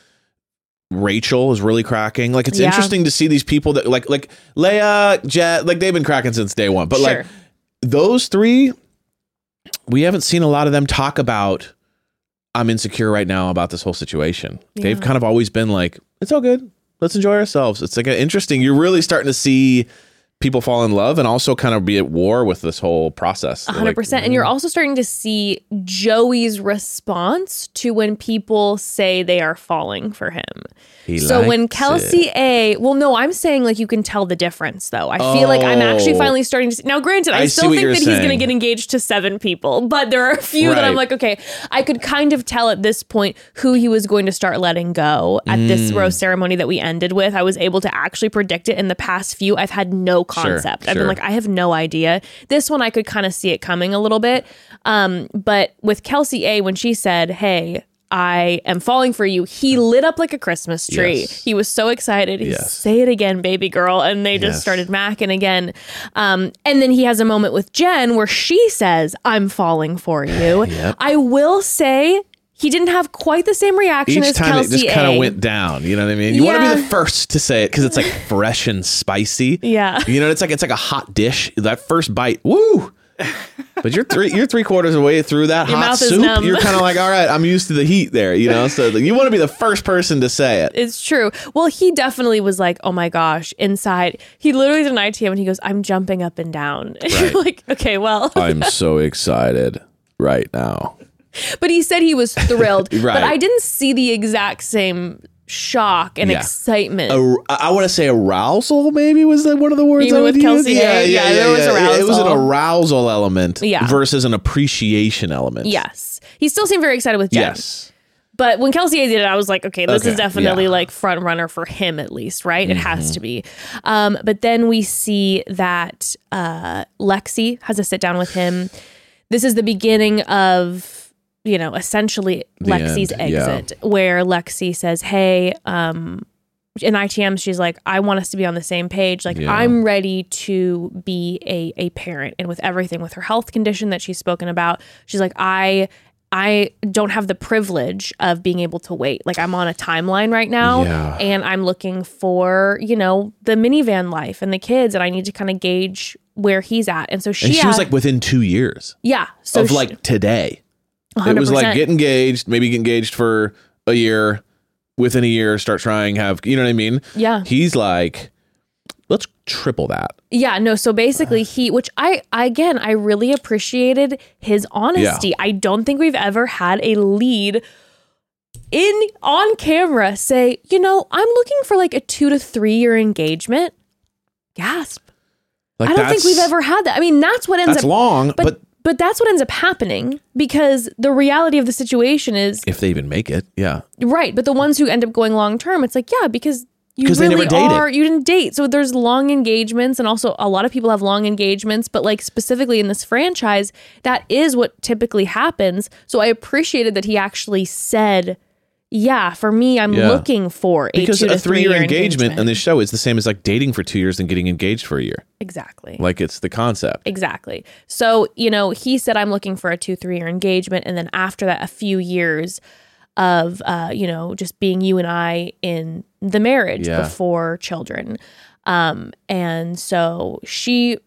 Rachel is really cracking. Like, it's interesting to see these people that like Leia, Jet, like they've been cracking since day one. But like those three, we haven't seen a lot of them talk about, I'm insecure right now about this whole situation. Yeah. They've kind of always been like, it's all good. Let's enjoy ourselves. It's like an interesting, you're really starting to see people fall in love and also kind of be at war with this whole process. 100%. And you're also starting to see Joey's response to when people say they are falling for him. So when Kelsey I'm saying like you can tell the difference though. I feel like I'm actually finally starting to see. Now, granted, I still think that he's going to get engaged to 7 people, but there are a few that I'm like, okay, I could kind of tell at this point who he was going to start letting go at this rose ceremony that we ended with. I was able to actually predict it. In the past few, I've had no concept. I've been like, I have no idea. This one, I could kind of see it coming a little bit. But with Kelsey A, when she said, hey, I am falling for you, he lit up like a Christmas tree. Yes. He was so excited. He say it again, baby girl. And they just started macking again. And then he has a moment with Jen where she says, I'm falling for you. I will say he didn't have quite the same reaction each as time Kelsey it just kind of went down. You know what I mean? You want to be the first to say it because it's like fresh and spicy. Yeah. You know, it's like a hot dish. That first bite, woo! But you're 3/4 of the way through that Your hot mouth is soup. numb. You're kind of like, all right, I'm used to the heat there, you know? So you want to be the first person to say it. It's true. Well, he definitely was like, oh my gosh, inside. He literally did an ITM and he goes, I'm jumping up and down. And you're like, okay, well. I'm so excited right now. But he said he was thrilled. Right. But I didn't see the exact same shock and excitement. I want to say arousal, maybe was that one of the words Even I would with Kelsey use? A, there was arousal. It was an arousal element Yeah. versus an appreciation element. Yes. He still seemed very excited with Jen. Yes. But when Kelsey A did it, I was like, okay, this is definitely yeah. like front runner for him at least, right? It has to be. But then we see that Lexi has a sit down with him. This is the beginning of, you know, essentially Lexi's exit, where Lexi says, hey, in ITM, she's like, I want us to be on the same page. Like, I'm ready to be a parent. And with everything, with her health condition that she's spoken about, she's like, I don't have the privilege of being able to wait. Like, I'm on a timeline right now and I'm looking for, you know, the minivan life and the kids, and I need to kind of gauge where he's at. And so she was like within 2 years. Yeah. So of like today. 100%. It was like get engaged, maybe get engaged for a year, within a year, start trying, you know what I mean? Yeah. He's like, let's triple that. Yeah, no, so basically which I really appreciated his honesty. Yeah. I don't think we've ever had a lead on camera say, you know, I'm looking for like a 2 to 3 year engagement. Gasp. Like, I don't think we've ever had that. I mean, that's what ends up... That's long, But that's what ends up happening because the reality of the situation is... If they even make it, yeah. Right, but the ones who end up going long term, it's like, yeah, because you they really never dated. you didn't date. So there's long engagements, and also a lot of people have long engagements, but like specifically in this franchise, that is what typically happens. So I appreciated that he actually said, yeah, for me, I'm looking for because 2 to 3 3 year year engagement on this show is the same as like dating for 2 years and getting engaged for a year. Exactly. Like, it's the concept. Exactly. So, you know, he said, I'm looking for a 2-3 year engagement. And then after that, a few years of, you know, just being you and I in the marriage before children. And so she's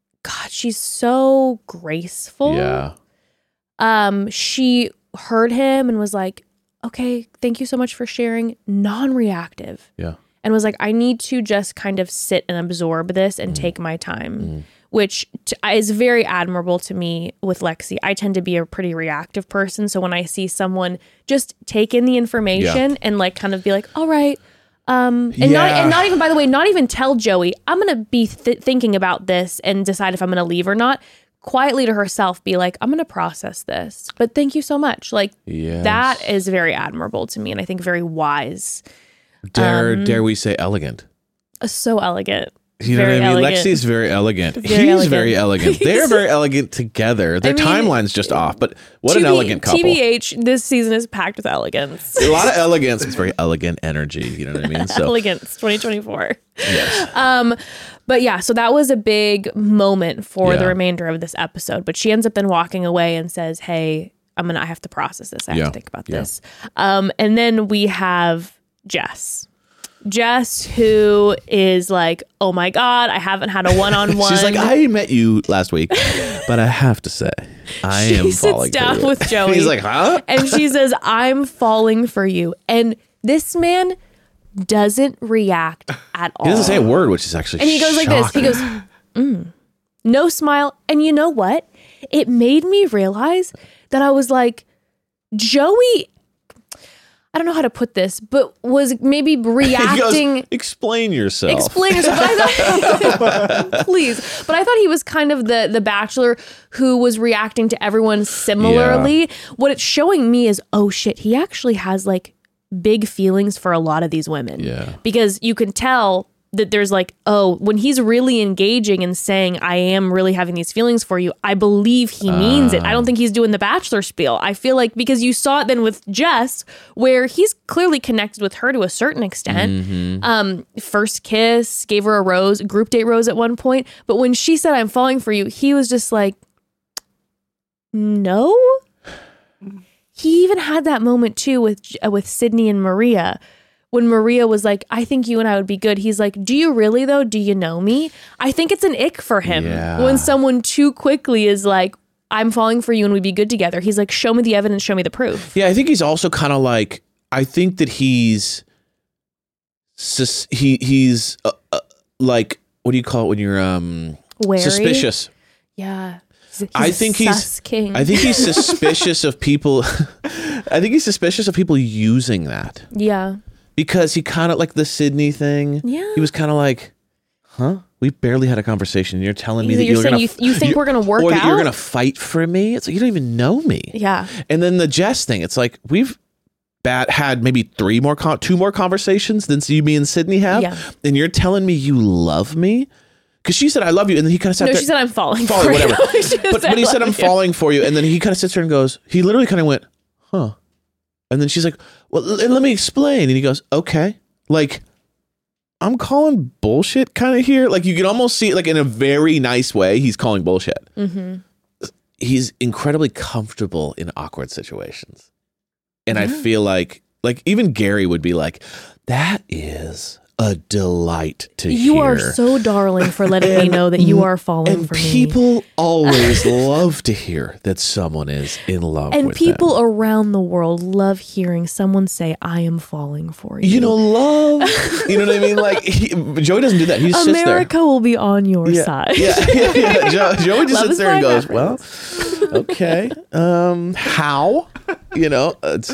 so graceful. Yeah. She heard him and was like, okay, thank you so much for sharing. Non-reactive. Yeah. And was like, I need to just kind of sit and absorb this and take my time, which is very admirable to me with Lexi. I tend to be a pretty reactive person. So when I see someone just take in the information and like kind of be like, all right, not even, by the way, not even tell Joey, I'm going to be thinking about this and decide if I'm going to leave or not. Quietly to herself be like, I'm going to process this, but thank you so much. Like that is very admirable to me. And I think very wise. Dare we say elegant? So elegant. You know very what I mean? elegant. Lexi's very elegant. Very He's elegant. very elegant. They're very elegant together. Their timeline's just off, but what an elegant couple. TBH, this season is packed with elegance. A lot of elegance. It's very elegant energy. You know what I mean? So Elegance 2024. yes. But yeah, so that was a big moment for the remainder of this episode. But she ends up then walking away and says, hey, I have to process this. I have to think about this. And then we have Jess, who is like, oh my God, I haven't had a one-on-one. She's like, I met you last week, but I have to say, I am falling She sits down for you. with Joey. He's like, huh? And she says, I'm falling for you. And this man doesn't react at all. He doesn't say a word, which is actually And he goes like this. He shocking. goes, no smile. And you know what? It made me realize that I was like, Joey, I don't know how to put this, but was maybe He reacting. goes, explain yourself. Explain yourself. Please. But I thought he was kind of the bachelor who was reacting to everyone similarly. Yeah. What it's showing me is, oh shit, he actually has like big feelings for a lot of these women. Yeah. Because you can tell that there's like, oh, when he's really engaging and saying, I am really having these feelings for you, I believe he means it. I don't think he's doing the bachelor spiel. I feel like because you saw it then with Jess, where he's clearly connected with her to a certain extent. First kiss, gave her a rose, group date rose at one point. But when she said, I'm falling for you, he was just like, no. He even had that moment too with Sydney and Maria. When Maria was like, I think you and I would be good. He's like, do you really though? Do you know me? I think it's an ick for him when someone too quickly is like, I'm falling for you and we'd be good together. He's like, show me the evidence, show me the proof. Yeah, I think he's also kind of like, I think that he's like, what do you call it when you're Wary? suspicious? Yeah. He's I a think sus king. I think he's suspicious of people. I think he's suspicious of people using that. Yeah. Because he kind of like the Sydney thing. Yeah. He was kind of like, huh? We barely had a conversation. You're telling me that You're saying gonna, you think we're gonna work or that out? you're gonna fight for me. It's like you don't even know me. Yeah. And then the Jess thing. It's like we've had maybe two more conversations than me and Sydney have. Yeah. And you're telling me you love me. Because she said, I love you. And then he kind of sat No, there. she said, I'm falling for whatever. you. She just But he "I said, love I'm you." falling for you. And then he kind of sits there and goes, he literally kind of went, huh. And then she's like, well, let me explain. And he goes, okay. Like, I'm calling bullshit kind of here. Like, you can almost see it like in a very nice way. He's calling bullshit. Mm-hmm. He's incredibly comfortable in awkward situations. And I feel like even Gary would be like, that is a delight to hear. You are so darling for letting me know that you are falling And for me. people always love to hear that someone is in love And with people them. around the world love hearing someone say, I am falling for you. You know, love. You know what I mean? Like, Joey doesn't do that. He just sits there. America will be on your side. Yeah. Joey just Love sits is there and blind goes, well, okay. How? You know,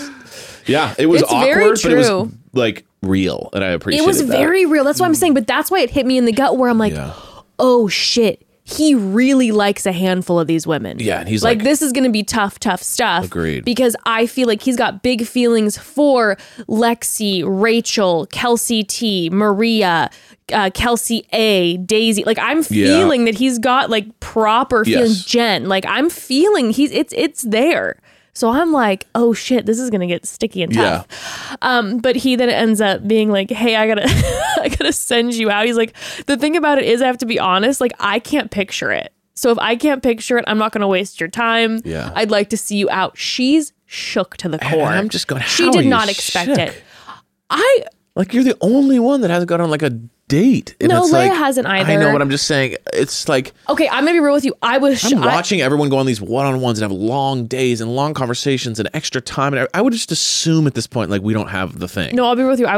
it was It's awkward, very but it was true. like real. And I appreciate It was that. very real. That's what I'm saying. But that's why it hit me in the gut where I'm like, Yeah. oh shit. He really likes a handful of these women. Yeah, and he's like, this is going to be tough stuff. Agreed. Because I feel like he's got big feelings for Lexi, Rachel, Kelsey T, Maria, Kelsey A, Daisy. Like I'm feeling that he's got like proper feelings. Yes. Jen, like I'm feeling it's there. So I'm like, oh shit, this is gonna get sticky and tough. Yeah. But he then ends up being like, hey, I gotta send you out. He's like, the thing about it is I have to be honest, like I can't picture it. So if I can't picture it, I'm not gonna waste your time. Yeah. I'd like to see you out. She's shook to the core. And I'm just going, she how did are you not expect shook? it. Like you're the only one that hasn't gone on like a date. And No, it's Leia like, hasn't either. I know, but I'm just saying, it's like Okay, I'm gonna be real with you. I was I'm watching everyone go on these one-on-ones and have long days and long conversations and extra time. And I would just assume at this point, like we don't have the thing. No, I'll be real with you.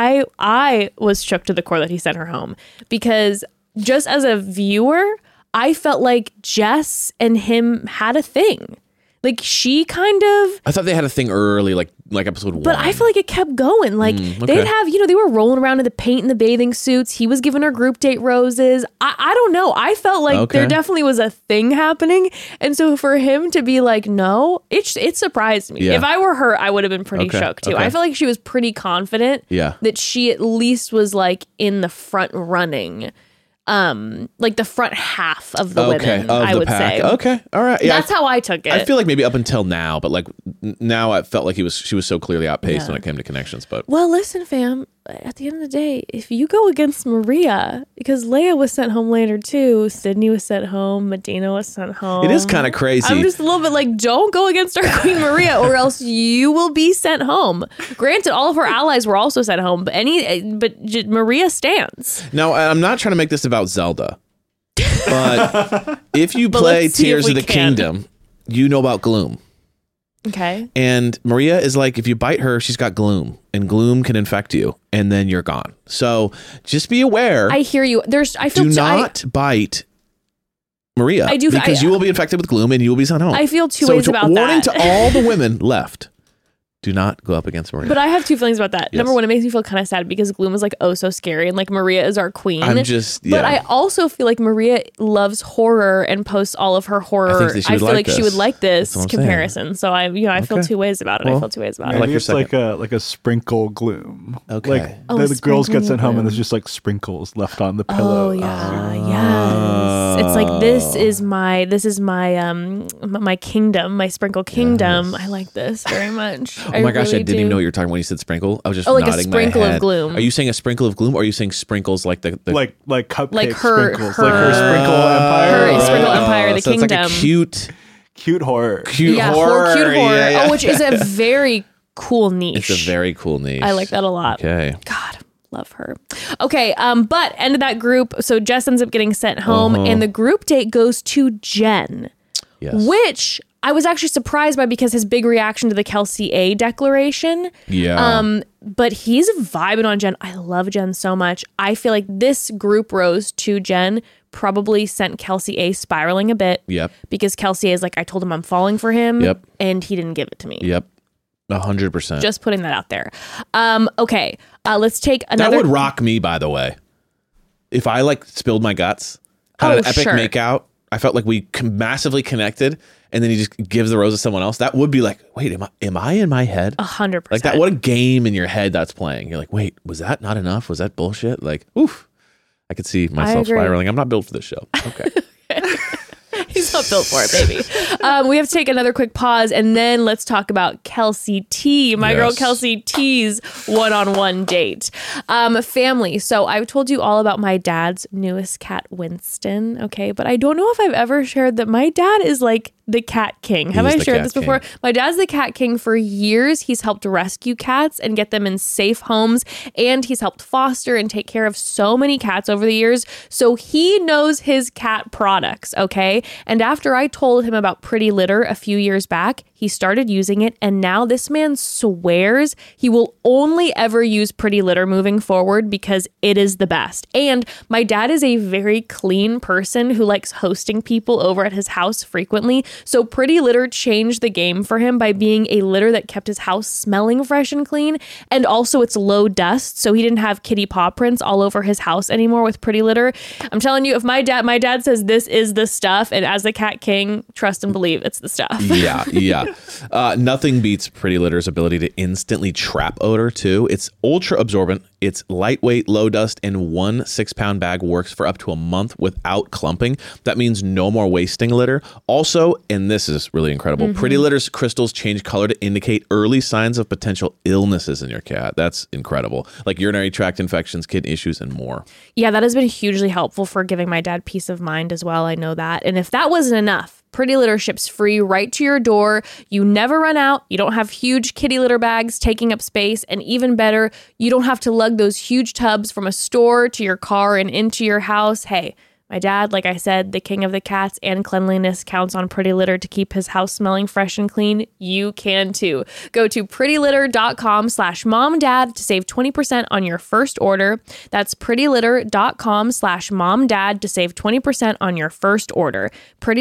I was shook to the core that he sent her home because just as a viewer, I felt like Jess and him had a thing. Like she kind of, I thought they had a thing early, like episode 1. but I feel like it kept going. Like okay. they'd have, they were rolling around in the paint and the bathing suits. He was giving her group date roses. I don't know. I felt like there definitely was a thing happening. And so for him to be like, no, it surprised me. Yeah. If I were her, I would have been pretty Okay, shook too. okay. I felt like she was pretty confident Yeah. that she at least was like in the front running. Like the front half of the women, of I the would pack. say. Okay, all right. Yeah, That's how I took it. I feel like maybe up until now, but like now I felt like she was so clearly outpaced Yeah. when it came to connections. But Well, listen, fam, at the end of the day, if you go against Maria, because Leia was sent home later too, Sydney was sent home, Medina was sent home. it is kind of crazy. I'm just a little bit like, don't go against our Queen Maria or else you will be sent home. Granted, all of her allies were also sent home, but Maria stands. Now, I'm not trying to make this about Zelda, but if you But play let's see if Tears we of the can. Kingdom, you know about Gloom. Okay. And Maria is like, if you bite her, she's got gloom, and gloom can infect you, and then you're gone. So just be aware. I hear you. I feel do not bite Maria. I do because you will be infected with gloom, and you will be sent home. I feel two ways about warning that. to all the women left. Do not go up against Maria. But I have two feelings about that. Yes. Number one, it makes me feel kind of sad because Gloom is like so scary and like Maria is our queen. But I also feel like Maria loves horror and posts all of her horror. I feel like she would like this comparison. So I feel two ways about it. Well, I feel two ways about it. Maybe it's like a sprinkle Gloom. Okay. Like the girls get sent home and there's just like sprinkles left on the pillow. Oh yeah, yes. It's like this is my my kingdom, my sprinkle kingdom. Yes. I like this very much. Oh my gosh, I didn't even know what you were talking about when you said sprinkle. I was just like nodding a sprinkle my head. of gloom. Are you saying a sprinkle of gloom, or are you saying sprinkles like the like cupcake like her sprinkles, like her sprinkle empire, her sprinkle empire, the kingdom. It's like a cute horror, cute horror. Yeah. Oh, which is a very cool niche. It's a very cool niche. I like that a lot. Okay. God. Love her. Okay, but end of that group. So Jess ends up getting sent home, and the group date goes to Jen, which I was actually surprised by because his big reaction to the Kelsey A declaration. Yeah. But he's vibing on Jen. I love Jen so much. I feel like this group rose to Jen probably sent Kelsey A spiraling a bit. Yep. Because Kelsey A is like, I told him I'm falling for him. Yep. And he didn't give it to me. Yep. 100%. Just putting that out there. Okay. Let's take another. That would rock me, by the way. If I like spilled my guts, had an epic makeout, I felt like we massively connected, and then he just gives the rose to someone else. That would be like, wait, am I in my head? 100%. Like that. What a game in your head that's playing. You're like, wait, was that not enough? Was that bullshit? Like, oof. I could see myself spiraling. I'm not built for this show. Okay. He's not built for it, baby. We have to take another quick pause, and then let's talk about Kelsey T, my girl Kelsey T's one-on-one date. Family. So I've told you all about my dad's newest cat, Winston. Okay, but I don't know if I've ever shared that my dad is like the cat king. Have I shared this before? My dad's the cat king for years. He's helped rescue cats and get them in safe homes, and he's helped foster and take care of so many cats over the years. So he knows his cat products, okay? And after I told him about Pretty Litter a few years back, he started using it, and now this man swears he will only ever use Pretty Litter moving forward because it is the best. And my dad is a very clean person who likes hosting people over at his house frequently. So Pretty Litter changed the game for him by being a litter that kept his house smelling fresh and clean. And also it's low dust, so he didn't have kitty paw prints all over his house anymore with Pretty Litter. I'm telling you, if my dad says this is the stuff, and as the cat king, trust and believe it's the stuff. Yeah. Nothing beats Pretty Litter's ability to instantly trap odor too. It's ultra absorbent. It's lightweight, low dust, and 1 6-pound bag works for up to a month without clumping. That means no more wasting litter. Also, and this is really incredible, Pretty Litter's crystals change color to indicate early signs of potential illnesses in your cat. That's incredible. Like urinary tract infections, kidney issues, and more. Yeah, that has been hugely helpful for giving my dad peace of mind as well. I know that. And if that wasn't enough, Pretty Litter ships free right to your door. You never run out. You don't have huge kitty litter bags taking up space. And even better, you don't have to lug those huge tubs from a store to your car and into your house. Hey, my dad, like I said, the king of the cats and cleanliness, counts on Pretty Litter to keep his house smelling fresh and clean. You can too. Go to prettylitter.com/momdad to save 20% on your first order. That's prettylitter.com/momdad to save 20% on your first order.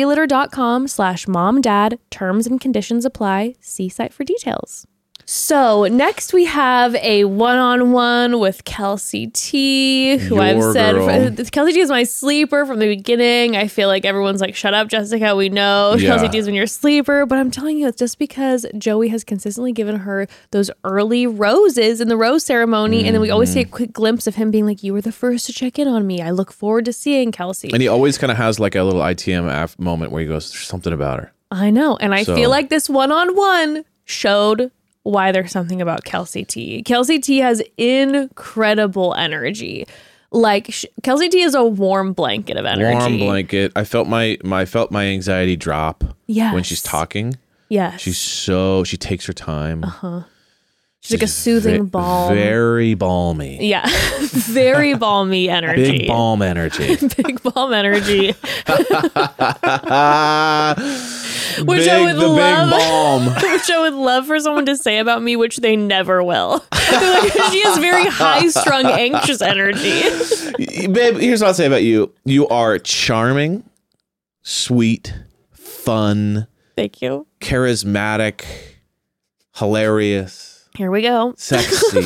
prettylitter.com/momdad. Terms and conditions apply. See site for details. So next we have a one-on-one with Kelsey T, who I've said, Kelsey T is my sleeper from the beginning. I feel like everyone's like, shut up, Jessica, we know Kelsey T is when you're a sleeper. But I'm telling you, it's just because Joey has consistently given her those early roses in the rose ceremony. And then we always see a quick glimpse of him being like, you were the first to check in on me. I look forward to seeing Kelsey. And he always kind of has like a little ITM moment where he goes, there's something about her. I know. And I feel like this one-on-one showed why there's something about Kelsey T. Kelsey T has incredible energy. Like Kelsey T is a warm blanket of energy. Warm blanket. I felt my anxiety drop when she's talking. Yes. She takes her time. She's like a soothing balm. Very balmy. Yeah. Very balmy energy. Big balm energy. Big balm energy. Which I would the love. big balm. Which I would love for someone to say about me, which they never will. They're like, she has very high-strung, anxious energy. Babe, here's what I'll say about you. You are charming, sweet, fun, Thank you. charismatic, hilarious, Here we go. sexy.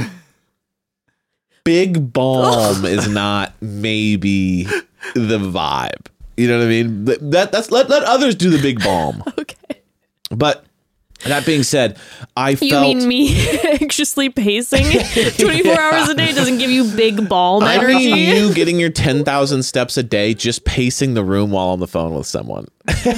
Big balm is not maybe the vibe. You know what I mean? That's let others do the big balm. Okay. But that being said, I You felt mean me anxiously pacing 24 hours a day doesn't give you big balm I energy? mean you getting your 10,000 steps a day just pacing the room while on the phone with someone.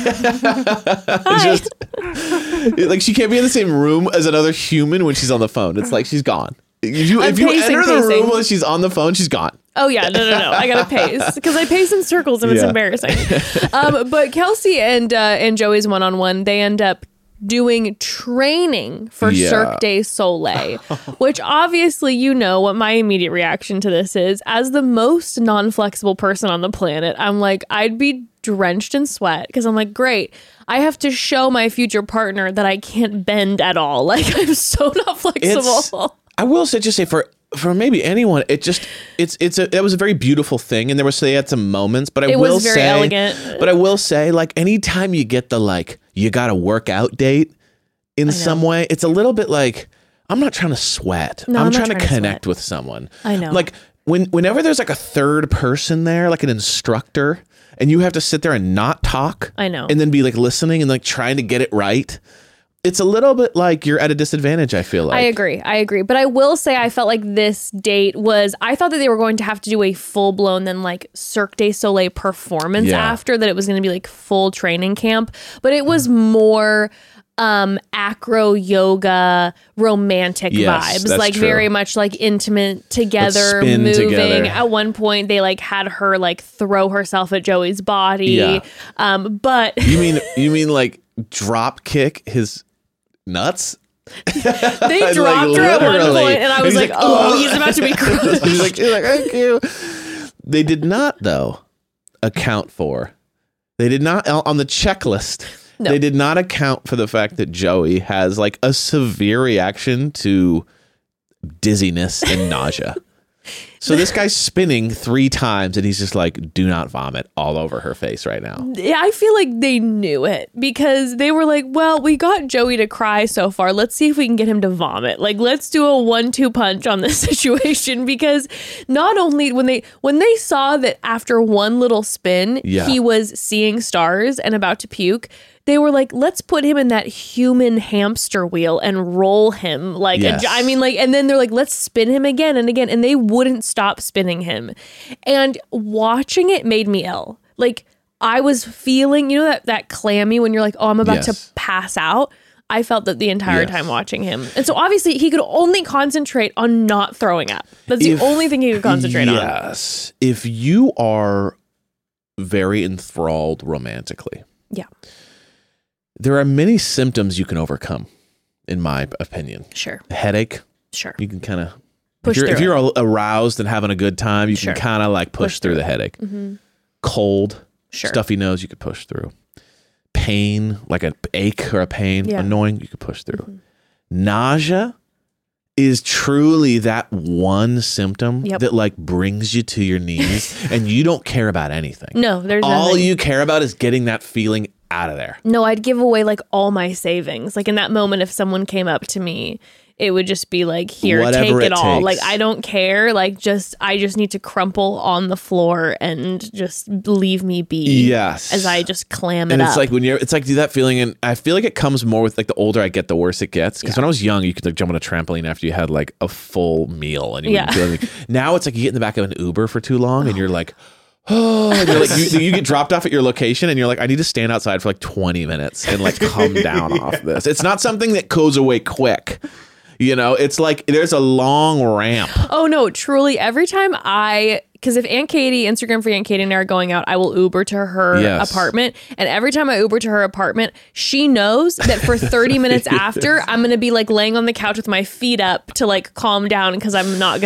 Hi. Like she can't be in the same room as another human when she's on the phone. It's like she's gone. If you pacing, enter the pacing. room while she's on the phone, she's gone. Oh yeah, no. I gotta pace because I pace in circles and it's Yeah. embarrassing. But Kelsey and Joey's one-on-one, they end up doing training for Yeah. Cirque du Soleil, which obviously you know what my immediate reaction to this is. As the most non-flexible person on the planet, I'm like, I'd be drenched in sweat because I'm like, great, I have to show my future partner that I can't bend at all. Like I'm so not flexible. I will just say for maybe anyone, it was a very beautiful thing, and they had some moments, but It was very elegant. But I will say, like, anytime you get the like you got to work out date in some way, it's a little bit like I'm not trying to sweat. No, I'm I'm not trying to trying to connect sweat. with someone. I know. Like whenever there's like a third person there, like an instructor, and you have to sit there and not talk. I know. And then be like listening and like trying to get it right. It's a little bit like you're at a disadvantage, I feel like. I agree. But I will say I felt like this date I thought that they were going to have to do a full-blown then like Cirque du Soleil performance Yeah. after, that it was going to be like full training camp. But it was more acro yoga romantic Yes, vibes, that's like true. very much like intimate together, spin moving. together. At one point they like had her like throw herself at Joey's body. Yeah. But You mean like drop kick his nuts? they dropped her at one literally. point and I And was he's like, like, oh, "Ugh." he's about to be crushed. he's like, thank you. They did not though account for. They did not on the checklist. No. They did not account for the fact that Joey has like a severe reaction to dizziness and nausea. So this guy's spinning 3 times and he's just like, do not vomit all over her face right now. Yeah, I feel like they knew it because they were like, well, we got Joey to cry so far. Let's see if we can get him to vomit. Like, let's do a 1-2 punch on this situation, because not only when they saw that after one little spin, Yeah. he was seeing stars and about to puke, they were like, let's put him in that human hamster wheel and roll him like Yes. I mean, like, and then they're like, let's spin him again and again, and they wouldn't stop spinning him. And watching it made me ill. Like, I was feeling, you know, that clammy when you're like, oh, I'm about Yes. to pass out. I felt that the entire Yes. time watching him. And so obviously he could only concentrate on not throwing up. That's the only thing he could concentrate on. Yes. If you are very enthralled romantically, Yeah, there are many symptoms you can overcome, in my opinion. sure. Headache, Sure. you can kind of Push if through you're aroused and having a good time, you Sure. can kind of like push through the headadeche. Cold, Sure. stuffy nose, you could push through. Pain, like an ache or a pain, Yeah. annoying, you could push through. Nausea is truly that one symptom Yep. that like brings you to your knees and you don't care about anything. No, there's All nothing. you care about is getting that feeling out of there. No, I'd give away like all my savings. Like in that moment, if someone came up to me, it would just be like, here, Whatever take it it all. takes. Like, I don't care. Like, I just need to crumple on the floor and just leave me be. Yes. As I just clam it And up. it's like it's like that feeling, and I feel like it comes more with like the older I get, the worse it gets. Because when I was young, you could like jump on a trampoline after you had like a full meal, and you wouldn't Yeah. feel anything. Now it's like you get in the back of an Uber for too long, and you're like, oh, and you're like you get dropped off at your location, and you're like, I need to stand outside for like 20 minutes and like come down off this. It's not something that goes away quick. You know, it's like there's a long ramp. Oh no, truly every time I because if Aunt Katie, Instagram for Aunt Katie and I are going out, I will Uber to her Yes. apartment. And every time I Uber to her apartment, she knows that for 30 minutes after, I'm going to be like laying on the couch with my feet up to like calm down because I'm going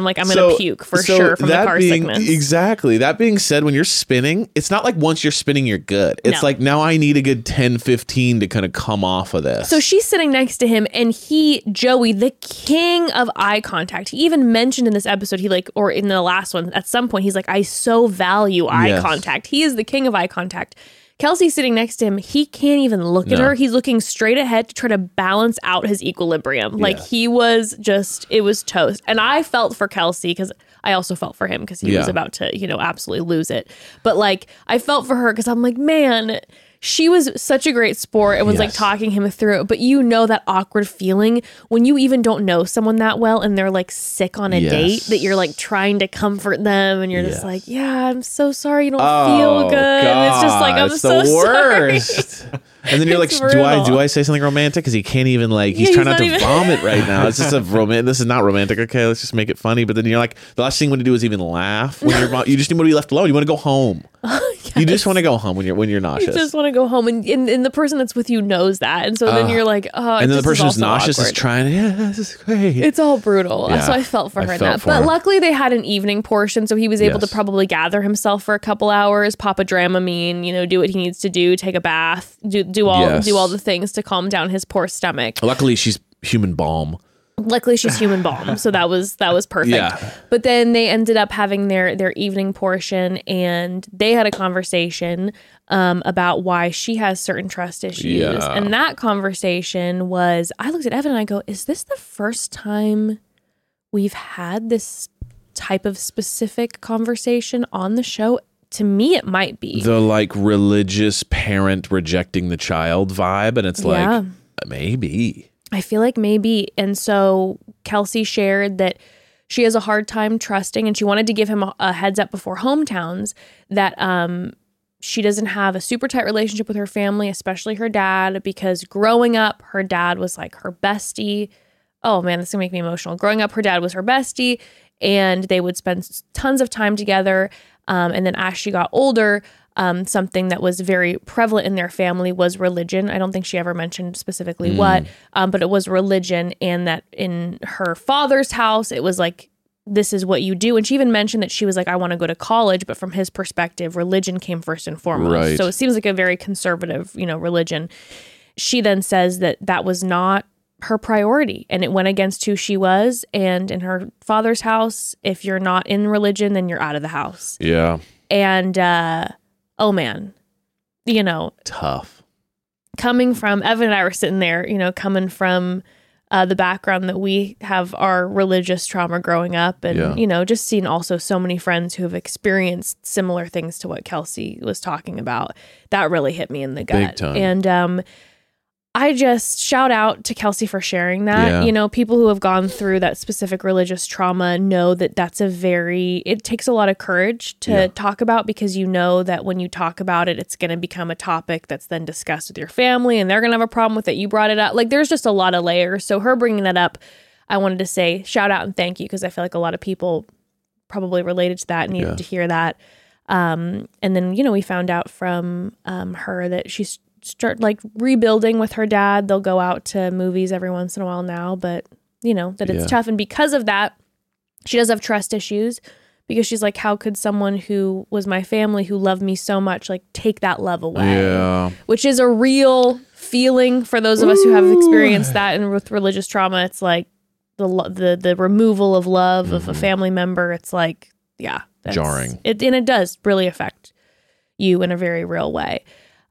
to puke for sure from the that car being, sickness. Exactly. That being said, when you're spinning, it's not like once you're spinning, you're good. It's No. like now I need a good 10, 15 to kind of come off of this. So she's sitting next to him, and Joey, the king of eye contact, he even mentioned in this episode, or in the last one, at some point, he's like, I so value eye Yes. contact. He is the king of eye contact. Kelsey's sitting next to him. He can't even look at No. her. He's looking straight ahead to try to balance out his equilibrium. Like he was it was toast. And I felt for Kelsey because I also felt for him because he was about to, absolutely lose it. But like, I felt for her because I'm like, man, she was such a great sport and was like talking him through it. But that awkward feeling when you even don't know someone that well and they're like sick on a date that you're like trying to comfort them and you're just like, yeah, I'm so sorry you don't feel good. And it's just like, I'm it's so the sorry. worst. And then you're like, It's do I brutal. say something romantic? Because he can't even like, he's Yeah, trying he's not to not even- vomit right now. It's just this is not romantic. Okay, let's just make it funny. But then you're like, the last thing you want to do is even laugh. When you just need to be left alone. You want to go home. You just want to go home when you're nauseous. You just want to go home, and the person that's with you knows that, and so then you're like, oh. and then the person who's who's nauseous is trying to, this is great. It's all brutal. Yeah, So I felt for I her in felt that. for But her. luckily they had an evening portion, so he was able to Yes. probably gather himself for a couple hours, pop a Dramamine, do what he needs to do, take a bath, do all the things to calm down his poor stomach. Luckily, she's human balm. Luckily she's human balm, so that was perfect. Yeah. But then they ended up having their evening portion, and they had a conversation about why she has certain trust issues. Yeah. And that conversation was, I looked at Evan and I go, is this the first time we've had this type of specific conversation on the show? To me, it might be. The like religious parent rejecting the child vibe. And it's Yeah. like, maybe. I feel like maybe. And so Kelsey shared that she has a hard time trusting, and she wanted to give him a heads up before hometowns that she doesn't have a super tight relationship with her family, especially her dad, because growing up, her dad was like her bestie. Oh man, this is gonna make me emotional. Growing up, her dad was her bestie, and they would spend tons of time together. And then as she got older, something that was very prevalent in their family was religion. I don't think she ever mentioned specifically what, but it was religion, and that in her father's house, it was like, this is what you do. And she even mentioned that she was like, I want to go to college, but from his perspective, religion came first and foremost. Right. So it seems like a very conservative, religion. She then says that was not her priority, and it went against who she was. And in her father's house, if you're not in religion, then you're out of the house. Yeah. And oh man, Tough. coming from Evan and I were sitting there, coming from the background that we have, our religious trauma growing up, and just seeing also so many friends who have experienced similar things to what Kelsey was talking about. That really hit me in the gut. Big time. And I just shout out to Kelsey for sharing that. Yeah. People who have gone through that specific religious trauma know that it takes a lot of courage to talk about, because that when you talk about it, it's going to become a topic that's then discussed with your family, and they're going to have a problem with it. You brought it up. Like, there's just a lot of layers. So her bringing that up, I wanted to say shout out and thank you, because I feel like a lot of people probably related to that, needed to hear that. And then, we found out from her that she's start like rebuilding with her dad. They'll go out to movies every once in a while now, but that it's tough. And because of that, she does have trust issues, because she's like, how could someone who was my family, who loved me so much, like take that love away? Yeah. Which is a real feeling for those of us who have experienced that. And with religious trauma, it's like the removal of love of a family member. It's like, that's Jarring. And it does really affect you in a very real way.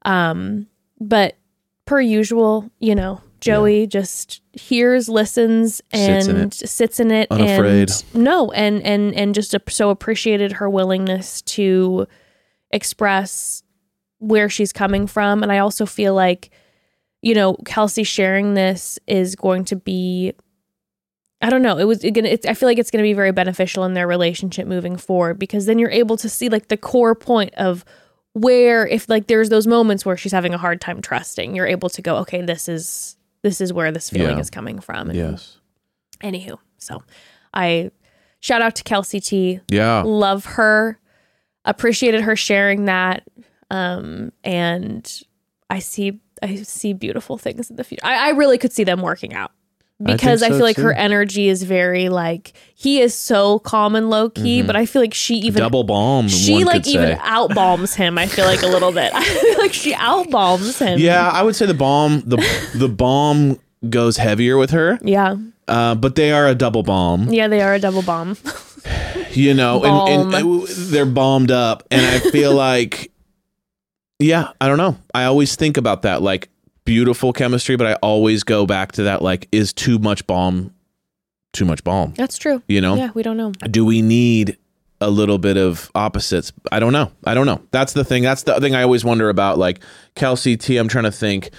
But per usual, Joey just hears, listens, and sits in it, Unafraid. and just so appreciated her willingness to express where she's coming from. And I also feel like, Kelsey sharing this is going to be, I don't know, I feel like it's going to be very beneficial in their relationship moving forward, because then you're able to see like the core point of where, if like there's those moments where she's having a hard time trusting, you're able to go, okay, this is where this feeling is coming from. And Yes. Anywho, so I shout out to Kelsey T. Yeah. Love her. Appreciated her sharing that. And I see beautiful things in the future. I really could see them working out. Because I so feel like too. her energy is very like, he is so calm and low key, but I feel like she even Double balm. she one like could even say. outbalms him. I feel like a little bit. I feel like she outbalms him. Yeah, I would say the balm goes heavier with her. Yeah. But they are a double balm. Yeah, they are a double bomb. You know, and Balm. they're bombed up, and I feel like, yeah, I don't know. I always think about that, like, beautiful chemistry, but I always go back to that, like, is too much balm too much balm? That's true. You know? Yeah, we don't know. Do we need a little bit of opposites? I don't know. That's the thing. That's the thing I always wonder about, like, Kelsey T. I'm trying to think.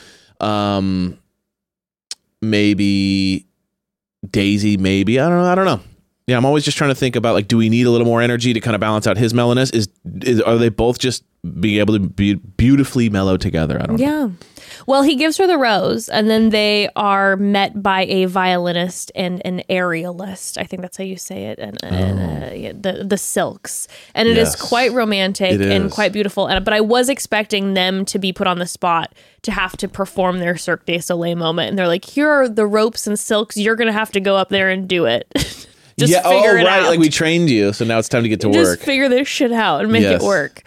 Maybe Daisy, maybe. I don't know. Yeah, I'm always just trying to think about, like, do we need a little more energy to kind of balance out his mellowness? Are they both just being able to be beautifully mellow together? I don't know. Yeah. Well, he gives her the rose, and then they are met by a violinist and an aerialist. I think that's how you say it. And the Silks, and it is Yes. quite romantic It and is. quite beautiful. But I was expecting them to be put on the spot to have to perform their Cirque du Soleil moment, and they're like, "Here are the ropes and silks. You're gonna have to go up there and do it." Just yeah. figure it Right. out. Like, we trained you, so now it's time to get to Just work. figure this shit out and make Yes. it work.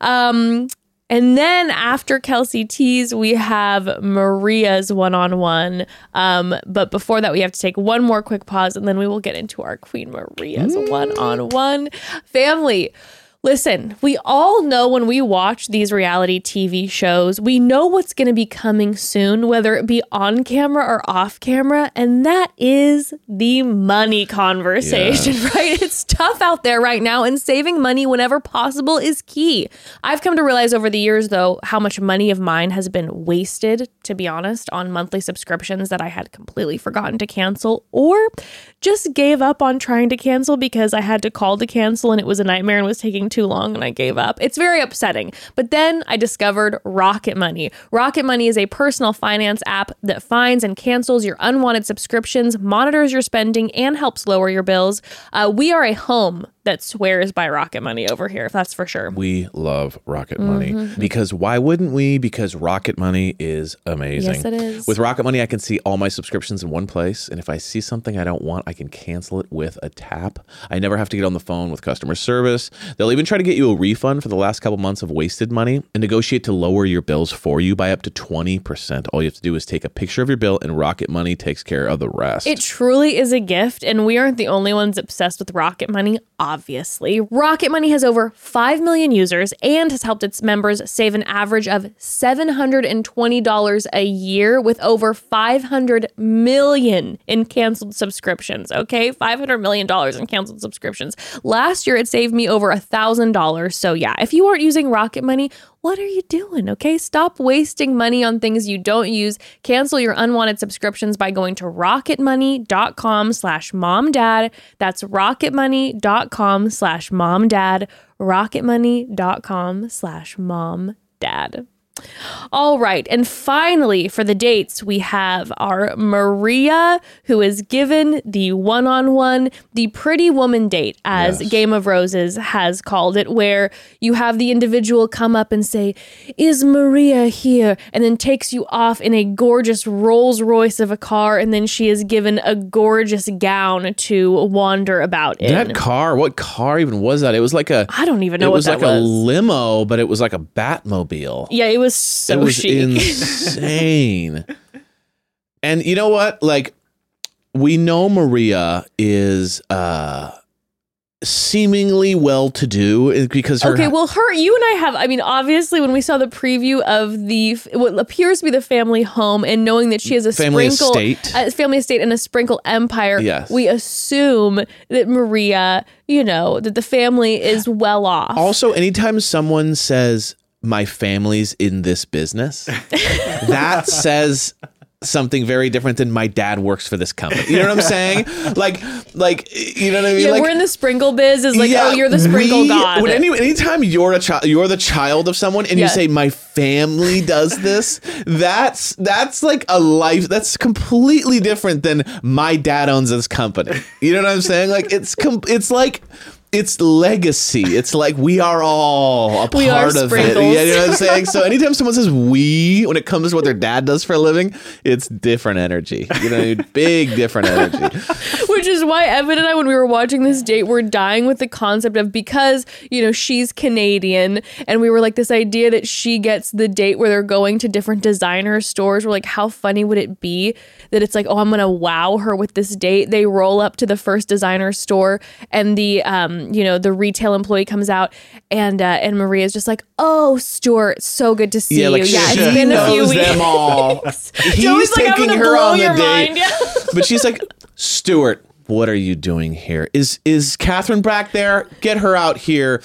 And then after Kelsey T's, we have Maria's one-on-one. But before that, we have to take one more quick pause, and then we will get into our Queen Maria's one-on-one. Family, listen, we all know when we watch these reality TV shows, we know what's going to be coming soon, whether it be on camera or off camera, and that is the money conversation, right? It's tough out there right now, and saving money whenever possible is key. I've come to realize over the years, though, how much money of mine has been wasted, to be honest, on monthly subscriptions that I had completely forgotten to cancel, or just gave up on trying to cancel because I had to call to cancel and it was a nightmare and was taking too long and I gave up. It's very upsetting. But then I discovered Rocket Money. Rocket Money is a personal finance app that finds and cancels your unwanted subscriptions, monitors your spending, and helps lower your bills. We are a home that swears by Rocket Money over here, that's for sure. We love Rocket Money because why wouldn't we? Because Rocket Money is amazing. Yes, it is. With Rocket Money, I can see all my subscriptions in one place. And if I see something I don't want, I can cancel it with a tap. I never have to get on the phone with customer service. They'll even try to get you a refund for the last couple months of wasted money and negotiate to lower your bills for you by up to 20%. All you have to do is take a picture of your bill and Rocket Money takes care of the rest. It truly is a gift, and we aren't the only ones obsessed with Rocket Money, obviously. Rocket Money has over 5 million users and has helped its members save an average of $720 a year with over $500 million in canceled subscriptions, okay? $500 million in canceled subscriptions. Last year, it saved me over $1,000. So yeah, if you aren't using Rocket Money, what are you doing? Okay, stop wasting money on things you don't use. Cancel your unwanted subscriptions by going to rocketmoney.com/momdad. That's rocketmoney.com/momdad. rocketmoney.com/momdad. All right. And finally, for the dates, we have our Maria, who is given the one-on-one, the pretty woman date, as Yes. Game of Roses has called it, where you have the individual come up and say, "Is Maria here?" And then takes you off in a gorgeous Rolls Royce of a car. And then she is given a gorgeous gown to wander about in. That car, what car even was that? It was like a... I don't even know it what was that like a was. limo, but it was like a Batmobile. Yeah, it was so it was chic. insane. And you know what? Like, we know Maria is seemingly well-to-do because her... Okay, well, you and I have, I mean, obviously, when we saw the preview of what appears to be the family home and knowing that she has a Family estate. family estate and a sprinkle empire, Yes. we assume that Maria, that the family is well off. Also, anytime someone says, my family's in this business, that says something very different than my dad works for this company. You know what I'm saying? like, you know what I mean? Yeah, like, we're in the sprinkle biz is like, oh, you're the sprinkle god. Anytime you're the child of someone and you say my family does this, that's like a life that's completely different than my dad owns this company. You know what I'm saying? Like it's like it's legacy. It's like we are all a part of it. Yeah, you know what I'm saying? So anytime someone says we, when it comes to what their dad does for a living, it's different energy. You know, big different energy. Which is why Evan and I, when we were watching this date, were dying with the concept of, because, you know, she's Canadian, and we were like, this idea that she gets the date where they're going to different designer stores. We're like, how funny would it be that it's like, oh, I'm going to wow her with this date. They roll up to the first designer store, and the the retail employee comes out, and Maria's just like, oh, Stuart, so good to see you. Yeah, it's been a few weeks. Them all. He's like, taking her on the date. Yeah. But she's like, Stuart, what are you doing here? Is Catherine back there? Get her out here.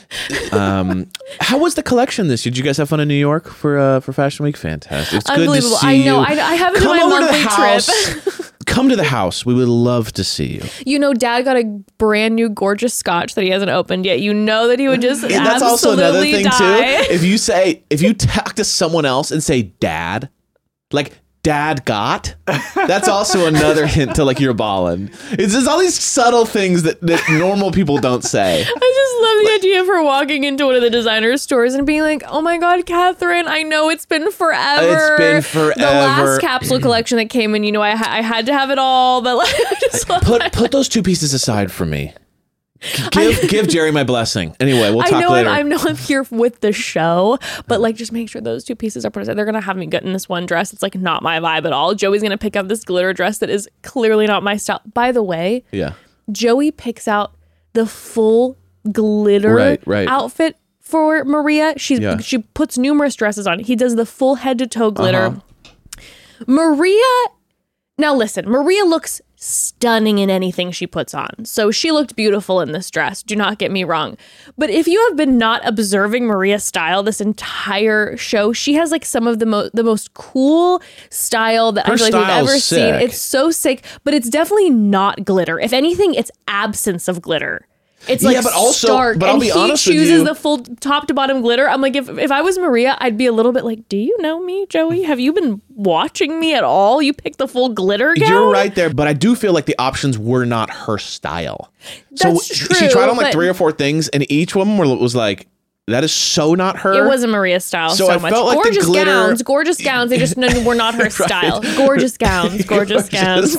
How was the collection this year? Did you guys have fun in New York for Fashion Week? Fantastic. It's good to see I know. you. I haven't done my monthly trip. Come to the house. We would love to see you. You know, Dad got a brand new gorgeous scotch that he hasn't opened yet. You know that he would just that's also another thing die. too. If you talk to someone else and say Dad, like Dad got, that's also another hint to like you're balling. It's just all these subtle things that normal people don't say. I just love the idea of her walking into one of the designer stores and being like, oh my God, Catherine, I know it's been forever. It's been forever. The last capsule collection that came in, you know, I had to have it all, but like, I just love put those two pieces aside for me. Give Jerry my blessing. Anyway, we'll talk later. I know I'm here with the show, but like, just make sure those two pieces are put aside. They're gonna have me get in this one dress. It's like not my vibe at all. Joey's gonna pick up this glitter dress that is clearly not my style. By the way, Joey picks out the full glitter outfit for Maria. She puts numerous dresses on. He does the full head to toe glitter. Maria. Now listen, Maria looks stunning in anything she puts on. So she looked beautiful in this dress. Do not get me wrong. But if you have been not observing Maria's style this entire show, she has like some of the most cool style that I feel like we've ever seen. It's so sick, but it's definitely not glitter. If anything, it's absence of glitter. It's like stark, but I'll be honest with you. He chooses the full top to bottom glitter. I'm like, if I was Maria, I'd be a little bit like, do you know me, Joey? Have you been watching me at all? You picked the full glitter gown? You're right there, but I do feel like the options were not her style. That's true. She tried on like 3 or 4 things, and each one was like, that is so not her. It wasn't Maria's style so I much. Felt like gorgeous the glitter... gorgeous gowns. They just were not her style. Gorgeous gowns. Gorgeous gowns.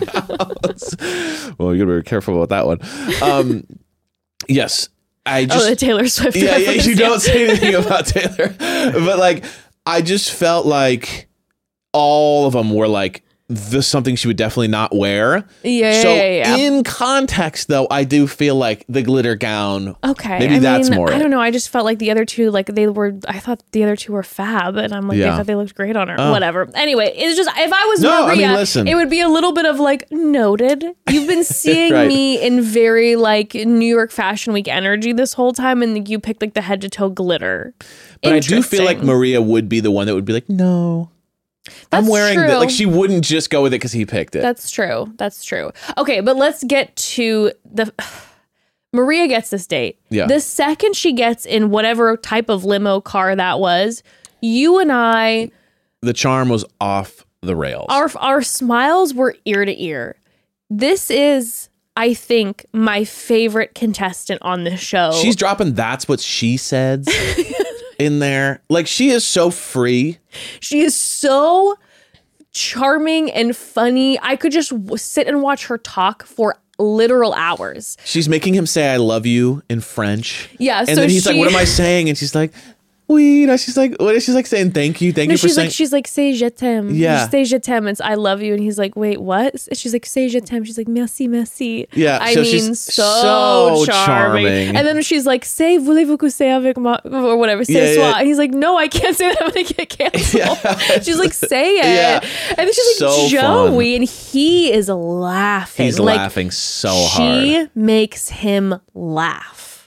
Well, you gotta be careful about that one. Yes. The Taylor Swift reference. You don't say anything about Taylor. But like, I just felt like all of them were like, this is something she would definitely not wear. Yeah. In context, though, I do feel like the glitter gown. Okay. Maybe that's more. I don't know. I just felt like the other two, like I thought the other two were fab, and I'm like, I thought they looked great on her. Whatever. Anyway, it's just, if I was Maria, it would be a little bit of like, noted. You've been seeing me in very like New York Fashion Week energy this whole time, and you picked like the head to toe glitter. But I do feel like Maria would be the one that would be like, no. That's I'm wearing true. that. Like, she wouldn't just go with it because he picked it. That's true. Okay, but let's get to Maria gets this date. Yeah. The second she gets in whatever type of limo car that was, you and I... The charm was off the rails. Our smiles were ear to ear. This is, I think, my favorite contestant on this show. She's dropping "That's What She Said" in there. Like, she is so free. She is so charming and funny. I could just sit and watch her talk for literal hours. She's making him say "I love you" in French. Yeah, and then he's like, "What am I saying?" And she's like, "Oui." No, she's like, "What is she like saying? Thank you for saying." She's like, "Say je t'aime." Yeah, say je t'aime. It's "I love you," and he's like, "Wait, what?" She's like, "Say je t'aime." She's like, "Merci, merci." Yeah, I mean, she's so charming. And then she's like, "Say voulez-vous coucher avec moi?" or whatever. Say soir. And he's like, "No, I can't say that. I'm gonna get canceled." Yeah. She's like, "Say it." Yeah. And then she's like, so "Joey," fun. and he is laughing. He's laughing so hard. She makes him laugh.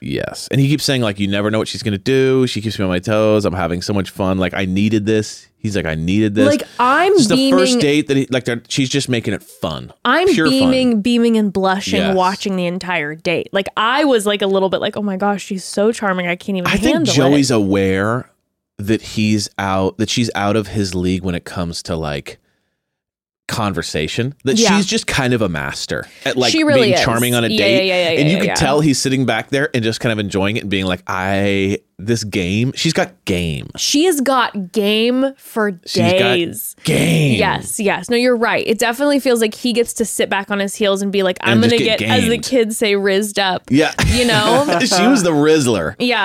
Yes. And he keeps saying, like, you never know what she's going to do. She keeps me on my toes. I'm having so much fun. Like, I needed this. He's like, I needed this. Like, I'm This is beaming. the first date that she's just making it fun. I'm Pure fun. beaming and blushing Yes. watching the entire date. Like, I was like a little bit like, oh my gosh, she's so charming. I can't even I think handle Joey's it. aware that she's out of his league when it comes to like conversation, that Yeah. she's just kind of a master at like She really being is. charming on a Yeah, date. yeah, and you yeah, could yeah. tell he's sitting back there and just kind of enjoying it and being like, this game, she's got game. She has got game for She's got days. game. Yes. No, you're right. It definitely feels like he gets to sit back on his heels and be like, I'm And going to just get, get as the gamed. kids say, rizzed up. Yeah. You know? She was the Rizzler. Yeah.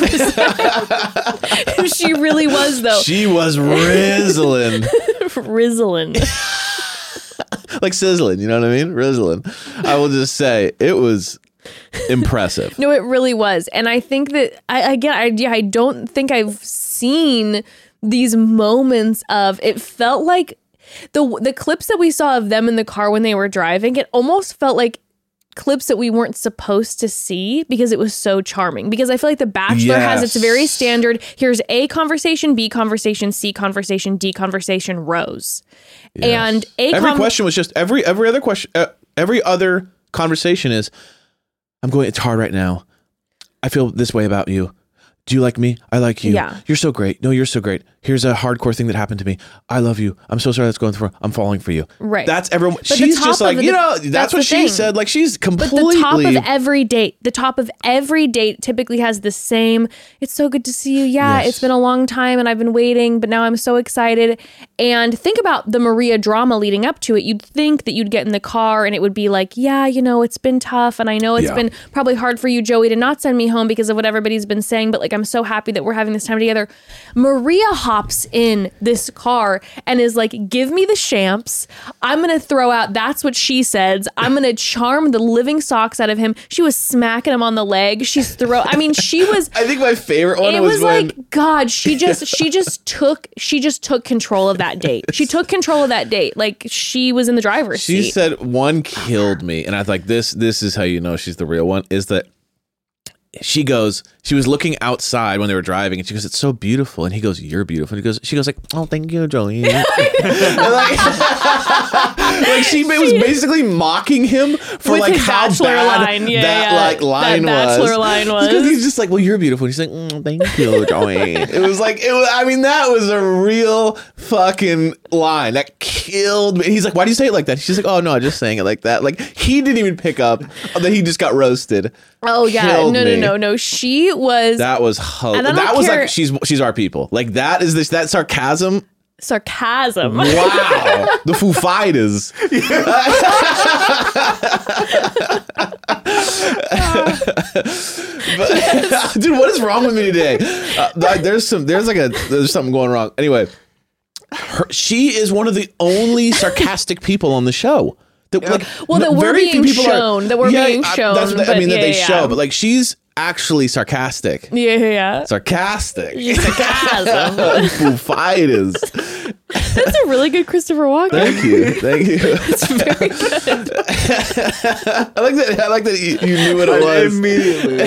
100%. She really was, though. She was rizzling. Rizzling. Like sizzling, you know what I mean? Rizzling. I will just say it was impressive. No, it really was. And I think that, I don't think I've seen these moments of, it felt like the clips that we saw of them in the car when they were driving, it almost felt like clips that we weren't supposed to see because it was so charming. Because I feel like The Bachelor has its very standard, here's A conversation, B conversation, C conversation, D conversation, rows. And every question was just every other question, every other conversation is, it's hard right now. I feel this way about you. Do you like me? I like you. Yeah. You're so great. No, you're so great. Here's a hardcore thing that happened to me. I love you. I'm so sorry that's going through. I'm falling for you. Right. That's everyone. But the She's top just like, of that's what the she thing. said. Like, she's But completely. the top of every date typically has the same, it's so good to see you. Yeah, Yes. it's been a long time and I've been waiting, but now I'm so excited. And think about the Maria drama leading up to it. You'd think that you'd get in the car and it would be like, yeah, it's been tough. And I know it's been probably hard for you, Joey, to not send me home because of what everybody's been saying, but like, I'm so happy that we're having this time together. Maria hops in this car and is like, give me the champs. I'm going to throw out, that's what she says. I'm going to charm the living socks out of him. She was smacking him on the leg. She was, I think my favorite one it was was when. like, God, she just took control of that date. She took control of that date. Like she was in the driver's She seat. said one killed me, and I was like, this is how you know she's the real one, is that she was looking outside when they were driving, and she goes, it's so beautiful, and he goes, you're beautiful, and she goes like, oh, thank you, Joey. And like she was basically mocking him for With like his how Bachelor bad line. Yeah, that yeah. like line That was. Bachelor line was. Because he's just like, well, you're beautiful, and she's like, thank you, Joey. I mean, that was a real fucking line that killed me. He's like, why do you say it like that? She's like, oh no, I'm just saying it like that. Like he didn't even pick up that he just got roasted. Oh yeah, Killed me. no. She was That was And I don't that was care- like she's our people. Like that is that sarcasm. sarcasm. Wow, the Foo Fighters. But, dude, what is wrong with me today? There's something going wrong. Anyway, she is one of the only sarcastic people on the show. That, like, Well, that we're very few being people are- shown. That we're being shown. That's what I but mean, that yeah, they yeah. show. But like, she's actually sarcastic. Yeah. Sarcastic. Sarcasm. Foo Fighters. That's a really good Christopher Walken. Thank you. It's very good. I like that you knew what it was. Immediately.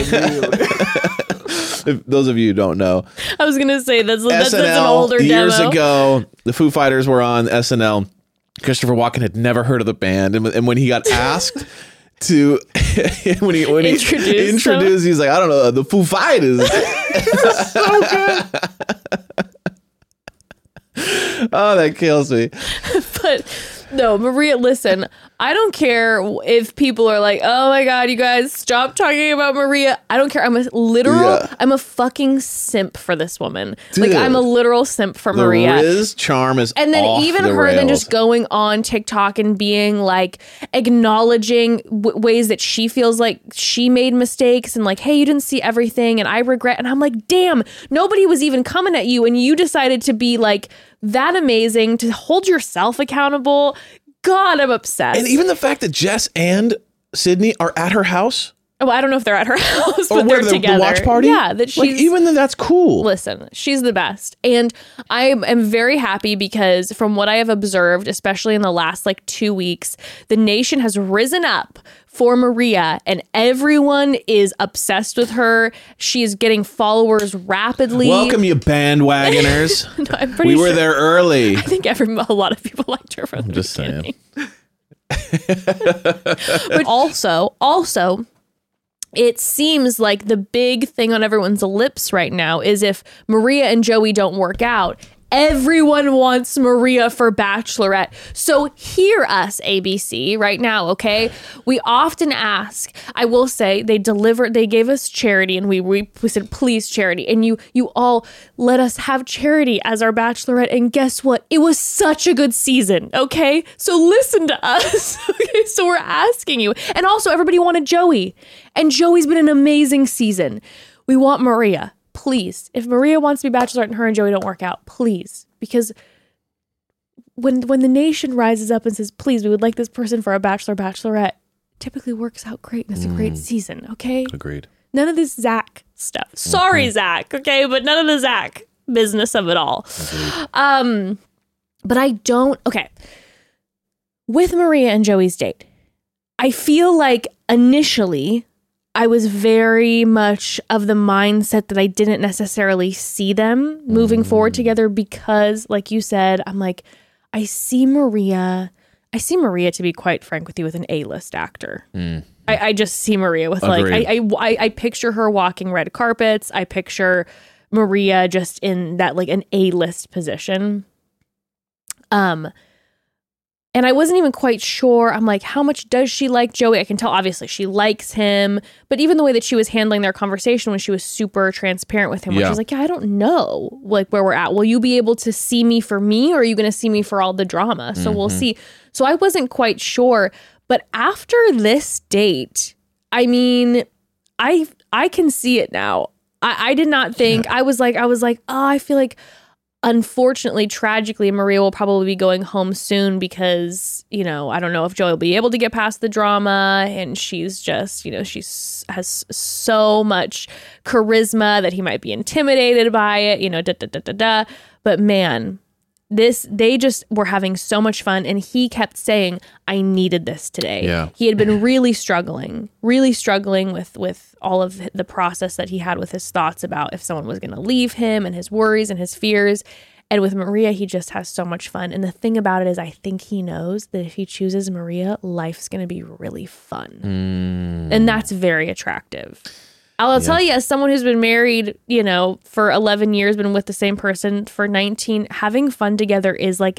If those of you who don't know, I was gonna say that's SNL an older years demo. ago, the Foo Fighters were on SNL. Christopher Walken had never heard of the band, and when he got asked to, when he Introduce them? introduced, he's like, I don't know, the Foo Fighters. So good. Oh, that kills me. But no, Maria, listen, I don't care if people are like, oh my God, you guys stop talking about Maria. I don't care. I'm a fucking simp for this woman. Dude. Like I'm a literal simp for The Maria. Riz charm is And then off even the her then rails. just going on TikTok and being like acknowledging ways that she feels like she made mistakes and like, hey, you didn't see everything and I regret. And I'm like, damn, nobody was even coming at you and you decided to be like that amazing, to hold yourself accountable. God, I'm obsessed. And even the fact that Jess and Sydney are at her house Oh, I don't know if they're at her house, Or but they're where, together. the watch party? Yeah, that she's... Like, even then, that's cool. Listen, she's the best. And I am very happy because from what I have observed, especially in the last like 2 weeks, the nation has risen up for Maria and everyone is obsessed with her. She is getting followers rapidly. Welcome, you bandwagoners. No, I'm pretty We were sure- there early. I think a lot of people liked her from the just saying. beginning. But also, it seems like the big thing on everyone's lips right now is if Maria and Joey don't work out, everyone wants Maria for Bachelorette. So hear us, ABC, right now, okay? We often ask, I will say, they gave us charity, and we said, please, charity. And you all let us have charity as our Bachelorette. And guess what? It was such a good season, okay? So listen to us, okay? So we're asking you. And also, everybody wanted Joey. And Joey's been an amazing season. We want Maria. Please, if Maria wants to be Bachelorette and her and Joey don't work out, please. Because when the nation rises up and says, please, we would like this person for a Bachelorette, typically works out great and it's a great season, okay? Agreed. None of this Zach stuff. Sorry, Zach, okay? But none of the Zach business of it all. But I don't, okay. With Maria and Joey's date, I feel like initially I was very much of the mindset that I didn't necessarily see them moving forward together because, like you said, I'm like, I see Maria to be quite frank with you with an A-list actor. I just see Maria with Agreed. like, I picture her walking red carpets. I picture Maria just in that like an A-list position. And I wasn't even quite sure. I'm like, how much does she like Joey? I can tell, obviously, she likes him. But even the way that she was handling their conversation when she was super transparent with him, where she was like, yeah, I don't know like where we're at. Will you be able to see me for me, or are you going to see me for all the drama? So we'll see. So I wasn't quite sure. But after this date, I mean, I can see it now. I did not think, I was like, oh, I feel like, unfortunately, tragically, Maria will probably be going home soon because, you know, I don't know if Joey will be able to get past the drama, and she's just, you know, has so much charisma that he might be intimidated by it, you know, But man, they just were having so much fun, and he kept saying, I needed this today. Yeah. He had been really struggling with all of the process that he had with his thoughts about if someone was going to leave him and his worries and his fears. And with Maria, he just has so much fun. And the thing about it is, I think he knows that if he chooses Maria, life's going to be really fun. And that's very attractive. I'll tell you, as someone who's been married, you know, for 11 years, been with the same person for 19, having fun together is like,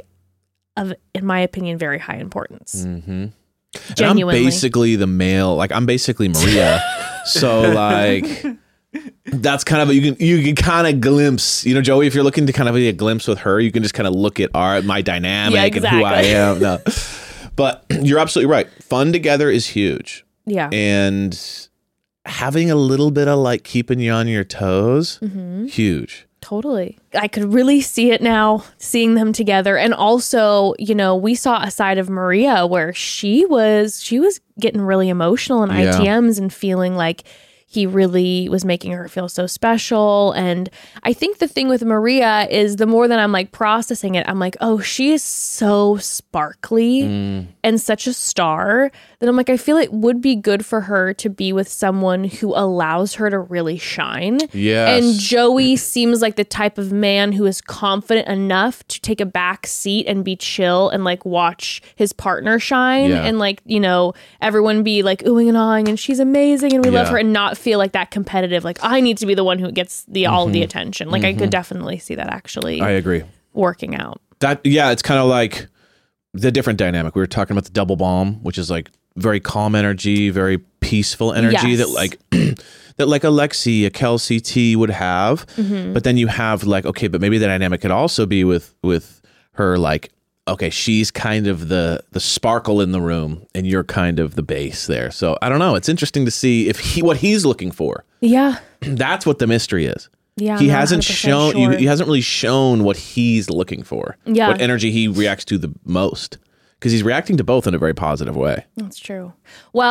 in my opinion, very high importance. Genuinely. Genuinely. I'm basically the male, like I'm basically Maria. So like that's kind of you can kind of glimpse, you know, Joey, if you're looking to kind of get a glimpse with her, you can just kind of look at my dynamic and who I am. No. But you're absolutely right. Fun together is huge. Yeah. And having a little bit of like keeping you on your toes, huge. Totally. I could really see it now, seeing them together. And also, you know, we saw a side of Maria where she was getting really emotional in ITMs and feeling like he really was making her feel so special. And I think the thing with Maria is the more that I'm like processing it, I'm like, oh, she is so sparkly and such a star that I'm like, I feel it would be good for her to be with someone who allows her to really shine. Yes. And Joey seems like the type of man who is confident enough to take a back seat and be chill and like watch his partner shine and like, you know, everyone be like oohing and ahhing and she's amazing and we love her, and not feel like that competitive, like I need to be the one who gets all of the attention. Like I could definitely see that actually I agree. working out. It's kind of like the different dynamic. We were talking about the double bomb, which is like very calm energy, very peaceful energy that like that like Alexi, a Kelsey T would have. But then you have like, okay, but maybe the dynamic could also be with her, like, okay, she's kind of the sparkle in the room and you're kind of the base there. So I don't know. It's interesting to see if what he's looking for. Yeah. That's what the mystery is. Yeah. He I'm not hasn't 100% shown sure. he hasn't really shown what he's looking for. Yeah. What energy he reacts to the most. Because he's reacting to both in a very positive way. That's true. Well,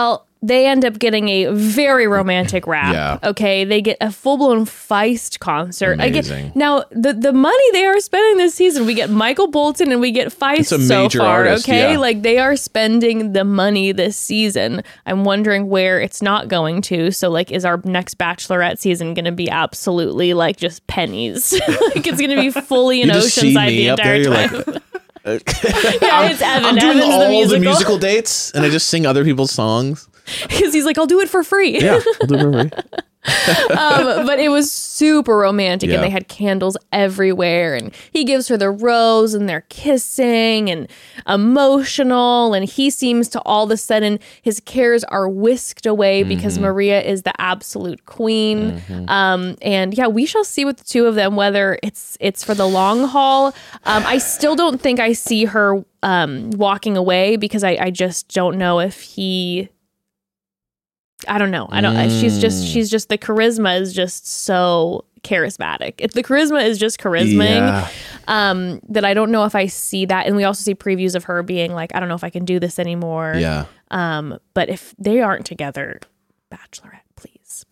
they end up getting a very romantic rap. Yeah. Okay, they get a full-blown Feist concert. Amazing. Now, the money they are spending this season, we get Michael Bolton and we get Feist It's a so major far. artist, Okay, yeah. like they are spending the money this season. I'm wondering where it's not going to. So, like, is our next Bachelorette season going to be absolutely like just pennies? Like, it's going to be fully in You just see Oceanside me the up there, entire you're time. like, Yeah, it's Evan. I'm doing Evan's all the the musical dates, and I just sing other people's songs. because he's like, I'll do it for free. Yeah, I'll do it for free. But it was super romantic, Yeah. and they had candles everywhere, and he gives her the rose, and they're kissing and emotional, and he seems to all of a sudden his cares are whisked away because Maria is the absolute queen. And yeah, we shall see with the two of them whether it's for the long haul. I still don't think I see her walking away because I just don't know if he. I don't know. She's just the charisma is just so charismatic. If the charisma is just charismaing, that I don't know if I see that. And we also see previews of her being like, I don't know if I can do this anymore. Yeah. But if they aren't together, Bachelorette, please.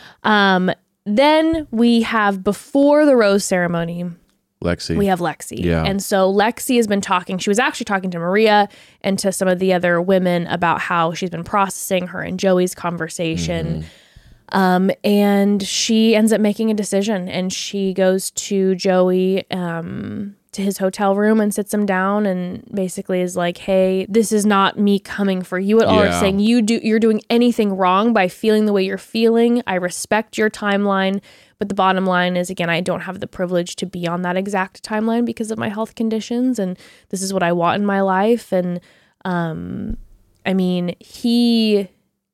Then we have before the rose ceremony. Lexi. We have Lexi. Yeah. And so Lexi has been talking. She was actually talking to Maria and to some of the other women about how she's been processing her and Joey's conversation. And she ends up making a decision, and she goes to Joey to his hotel room and sits him down and basically is like, hey, this is not me coming for you at all. It's Yeah. saying you're doing anything wrong by feeling the way you're feeling. I respect your timeline. But the bottom line is, again, I don't have the privilege to be on that exact timeline because of my health conditions. And this is what I want in my life. And I mean, he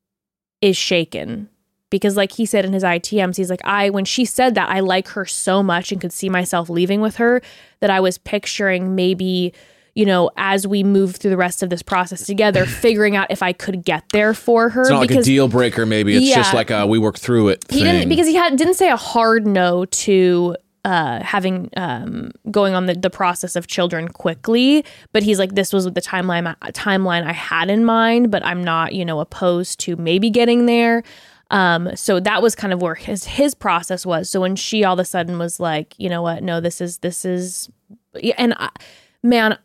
is shaken because like he said in his ITMs, he's like, when she said that, I like her so much and could see myself leaving with her that I was picturing maybe, you know, as we move through the rest of this process together, figuring out if I could get there for her. It's not like a deal breaker, maybe. It's just Yeah. like a we work through it He thing. didn't, because didn't say a hard no to having going on the process of children quickly, but he's like, this was the timeline I had in mind, but I'm not, you know, opposed to maybe getting there. So that was kind of where his process was. So when she all of a sudden was like, you know what, no, this is, and man,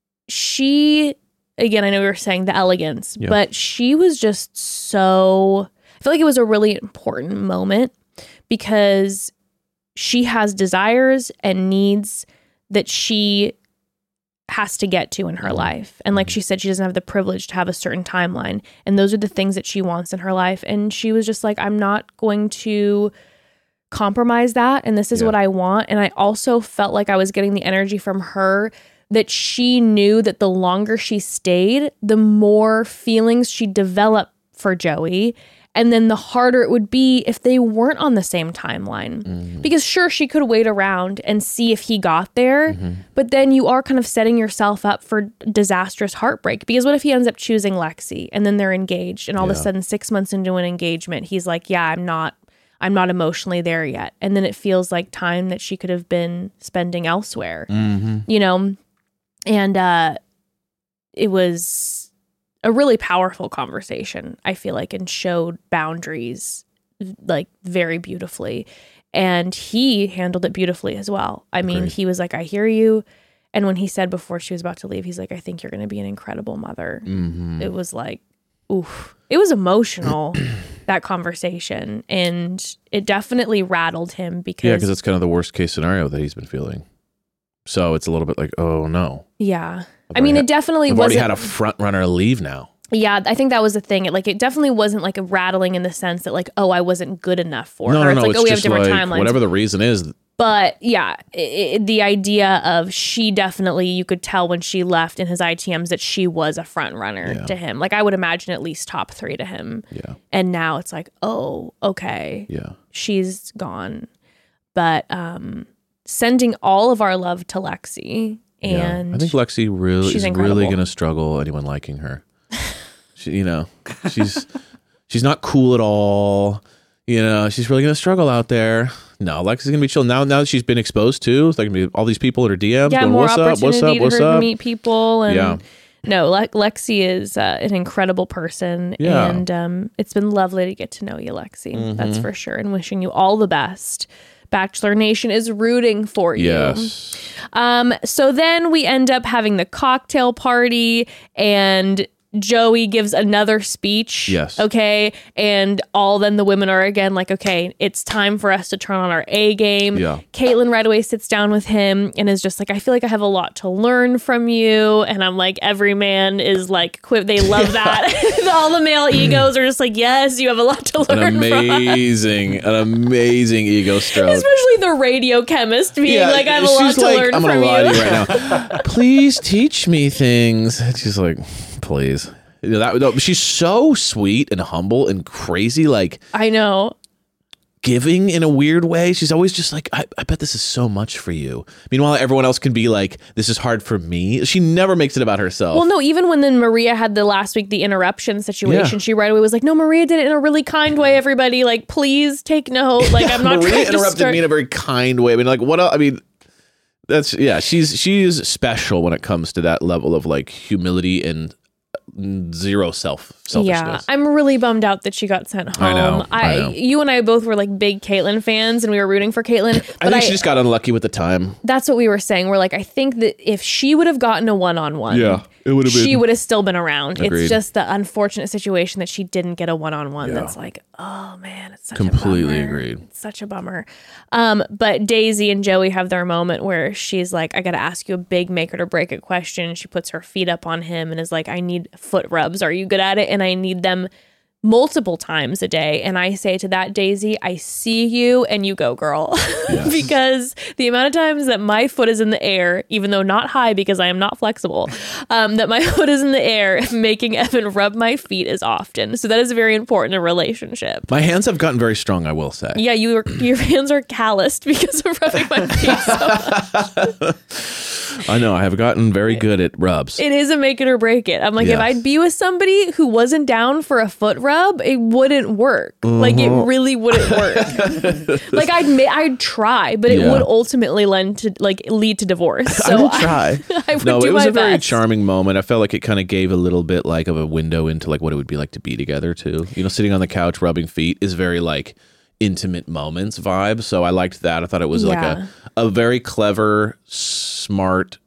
she, again, I know we were saying the elegance, but she was just so, I feel like it was a really important moment because she has desires and needs that she has to get to in her life. And like she said, she doesn't have the privilege to have a certain timeline. And those are the things that she wants in her life. And she was just like, I'm not going to compromise that. And this is what I want. And I also felt like I was getting the energy from her that she knew that the longer she stayed, the more feelings she developed for Joey. And then the harder it would be if they weren't on the same timeline. Because sure, she could wait around and see if he got there, but then you are kind of setting yourself up for disastrous heartbreak. Because what if he ends up choosing Lexi and then they're engaged and all of a sudden 6 months into an engagement, he's like, yeah, I'm not emotionally there yet. And then it feels like time that she could have been spending elsewhere, you know? And it was a really powerful conversation, I feel like, and showed boundaries like very beautifully. And he handled it beautifully as well. I mean, he was like, I hear you. And when he said before she was about to leave, he's like, I think you're going to be an incredible mother. It was like, oof. It was emotional, that conversation. And it definitely rattled him because it's kind of the worst case scenario that he's been feeling. So it's a little bit like, oh no. Yeah. I mean, it definitely I've wasn't. already had a front runner leave now. Yeah, I think that was the thing. It definitely wasn't like a rattling in the sense that like, oh, I wasn't good enough for her. It's like, it's oh, we have just different like, timelines. whatever the reason is. But yeah, the idea of she definitely, you could tell when she left in his ITMs that she was a front runner to him. Like I would imagine at least top 3 to him. Yeah. And now it's like, oh, okay. Yeah. She's gone. But sending all of our love to Lexi. And I think Lexi really she's is incredible. really going to struggle anyone liking her. She, she's not cool at all. She's really going to struggle out there. No, Lexi's going to be chill. Now that she's been exposed to, it's like going to be all these people in her DMs going, more what's up, opportunity what's up, what's to her up? to meet people. And No, Lexi is an incredible person. Yeah. And it's been lovely to get to know you, Lexi. That's for sure. And wishing you all the best. Bachelor Nation is rooting for you. Yes. So then we end up having the cocktail party, and Joey gives another speech. Yes. Okay. And then the women are again like, okay, it's time for us to turn on our A game. Yeah. Caitlin right away sits down with him and is just like, I feel like I have a lot to learn from you. And I'm like, every man is like, they love that. All the male egos are just like, yes, you have a lot to learn An amazing ego stroke. Especially the radio chemist being like, I have a lot she's to like, learn I'm from gonna lie you. to you right now. Please teach me things. She's like, please. She's so sweet and humble and crazy, like I know. giving in a weird way. She's always just like, I bet this is so much for you. Meanwhile, everyone else can be like, this is hard for me. She never makes it about herself. Well, no, even when then Maria had last week, the interruption situation, Yeah. she right away was like, no, Maria did it in a really kind way, everybody. Like, please take note. Like, I'm not Maria trying to interrupted me in a very kind way. I mean, like, what else? I mean, she's special when it comes to that level of like humility and zero selfishness. Yeah, I'm really bummed out that she got sent home. I know. You and I both were like big Caitlyn fans, and we were rooting for Caitlyn. I think she just got unlucky with the time. That's what we were saying. We're like, I think that if she would have gotten a one-on-one, it would she would have still been around. Agreed. It's just the unfortunate situation that she didn't get a one-on-one. Yeah. That's like, oh man, it's such Completely a bummer. agreed. It's such a bummer. But Daisy and Joey have their moment where she's like, I got to ask you a big make it or break it question. She puts her feet up on him and is like, I need foot rubs. Are you good at it? And I need them multiple times a day. And I say to that, Daisy, I see you and you go, girl. Yes. Because the amount of times that my foot is in the air, even though not high because I am not flexible, that my foot is in the air making Evan rub my feet is often. So that is very important in a relationship. My hands have gotten very strong, I will say. Yeah, your hands are calloused because of rubbing my feet so much. I know. I have gotten very good at rubs. It is a make it or break it. I'm like, if Yes. I'd be with somebody who wasn't down for a foot rub, it wouldn't work. Like, it really wouldn't work. Like, I'd try, but it Yeah. would ultimately lead to divorce. I So will try. I would No, do it was my a very best. charming moment. I felt like it kind of gave a little bit like of a window into like what it would be like to be together too. You know, sitting on the couch rubbing feet is very like intimate moments vibe. So I liked that. I thought it was like a very clever, smart,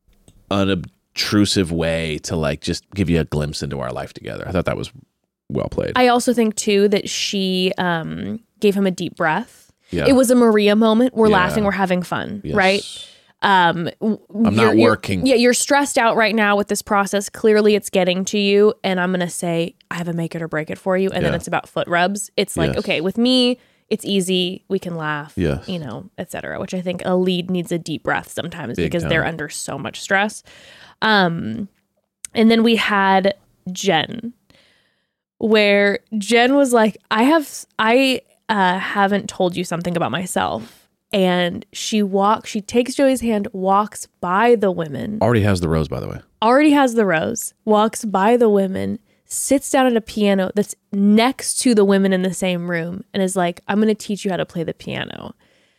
unobtrusive way to like just give you a glimpse into our life together. I thought that was well played. I also think too that she gave him a deep breath. Yeah. It was a Maria moment. We're Yeah. laughing, we're having fun, Yes. right? I'm not working. You're stressed out right now with this process. Clearly, it's getting to you, and I'm gonna say I have a make it or break it for you, and then Yeah. it's about foot rubs. It's like, Yes. okay, with me, it's easy. We can laugh, Yes. you know, etc. Which I think a lead needs a deep breath sometimes Big because time. they're under so much stress. And then we had Jen, where Jen was like, I haven't told you something about myself. And she takes Joey's hand, walks by the women, Already has the rose, by the way. already has the rose, walks by the women, sits down at a piano that's next to the women in the same room, and is like, I'm going to teach you how to play the piano.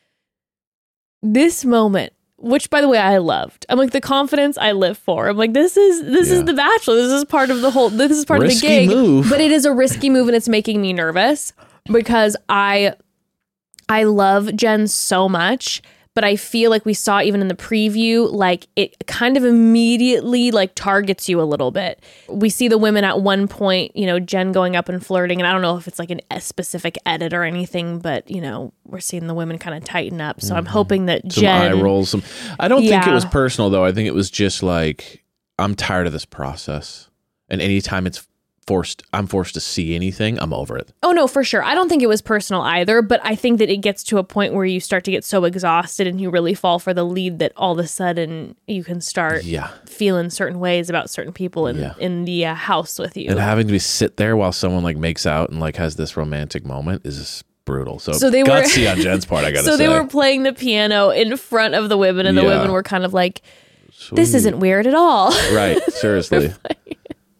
This moment, which by the way, I loved. I'm like, the confidence I live for. I'm like, this is The Bachelor. This is part of this is part Risky of the gig. move. But it is a risky move, and it's making me nervous because I love Jen so much, but I feel like we saw even in the preview, like it kind of immediately like targets you a little bit. We see the women at one point, you know, Jen going up and flirting, and I don't know if it's like a specific edit or anything, but you know, we're seeing the women kind of tighten up. So I'm hoping that Some Jen eye rolls. I don't think it Yeah. was personal though. I think it was just like, I'm tired of this process. And anytime I'm forced to see anything, I'm over it. Oh, no, for sure. I don't think it was personal either, but I think that it gets to a point where you start to get so exhausted and you really fall for the lead that all of a sudden you can start Yeah. feeling certain ways about certain people in the house with you. And having to sit there while someone like makes out and like has this romantic moment is brutal. So they were gutsy on Jen's part, I gotta say. So they were playing the piano in front of the women, and the Yeah. women were kind of like, this isn't weird at all. Right, seriously.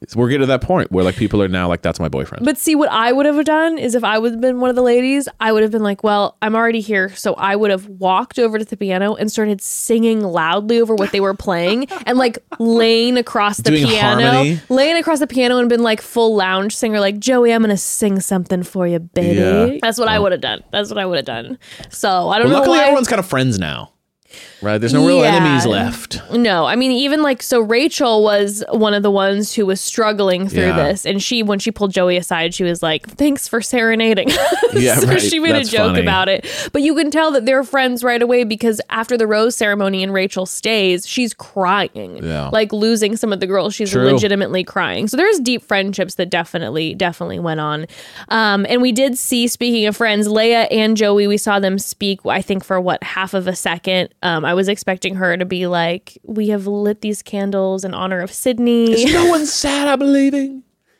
We're getting to that point where like people are now like, that's my boyfriend. But see, what I would have done is if I would have been one of the ladies, I would have been like, well, I'm already here. So I would have walked over to the piano and started singing loudly over what they were playing and like laying across the Doing harmony. laying across the piano and been like full lounge singer, like, Joey, I'm going to sing something for you, baby. Yeah. That's what I would have done. That's what I would have done. So I don't know Luckily, why. everyone's kind of friends now. Right? There's no real Yeah. enemies left. No, I mean, even like, so Rachel was one of the ones who was struggling through Yeah. this. And when she pulled Joey aside, she was like, thanks for serenading. Yeah, So right. she made That's a joke funny. about it. But you can tell that they're friends right away because after the rose ceremony and Rachel stays, she's crying. Yeah. Like losing some of the girls. She's True. legitimately crying. So there's deep friendships that definitely went on. And we did see, speaking of friends, Leia and Joey, we saw them speak, I think for half of a second. I was expecting her to be like, we have lit these candles in honor of Sydney. No one's sad, I'm leaving.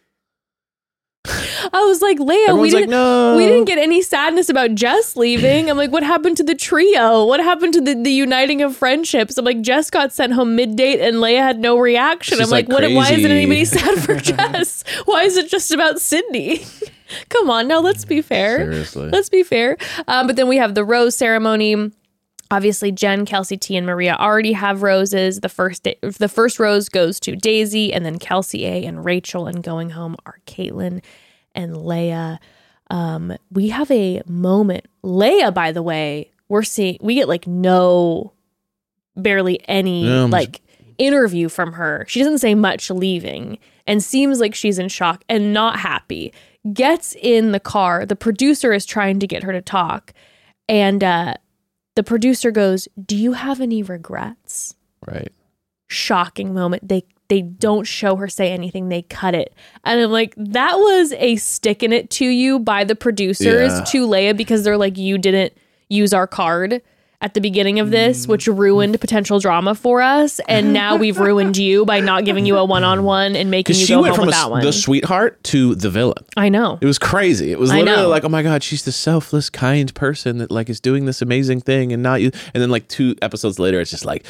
I was like, Leia, Everyone's like, no. we didn't get any sadness about Jess leaving. I'm like, what happened to the trio? What happened to the uniting of friendships? I'm like, Jess got sent home mid-date and Leia had no reaction. She's I'm like, like why isn't crazy. anybody sad for Jess? Why is it just about Sydney? Come on, now let's be fair. Seriously. Let's be fair. But then we have the rose ceremony. Obviously, Jen, Kelsey T, and Maria already have roses. The first rose goes to Daisy, and then Kelsey A and Rachel, and going home are Caitlin and Leia. We have a moment. Leia, by the way, we get like barely any like interview from her. She doesn't say much leaving and seems like she's in shock and not happy. Gets in the car. The producer is trying to get her to talk, and the producer goes, do you have any regrets? Right. Shocking moment. They don't show her say anything. They cut it. And I'm like, that was a sticking it to you by the producers Yeah. to Leia because they're like, you didn't use our card at the beginning of this, which ruined potential drama for us. And now we've ruined you by not giving you a one-on-one and making Because you she go went home from with that one. the sweetheart to the villain. I know. It was crazy. It was I literally know. like, oh my God, she's the selfless, kind person that like is doing this amazing thing and not you. And then like 2 episodes later, it's just like,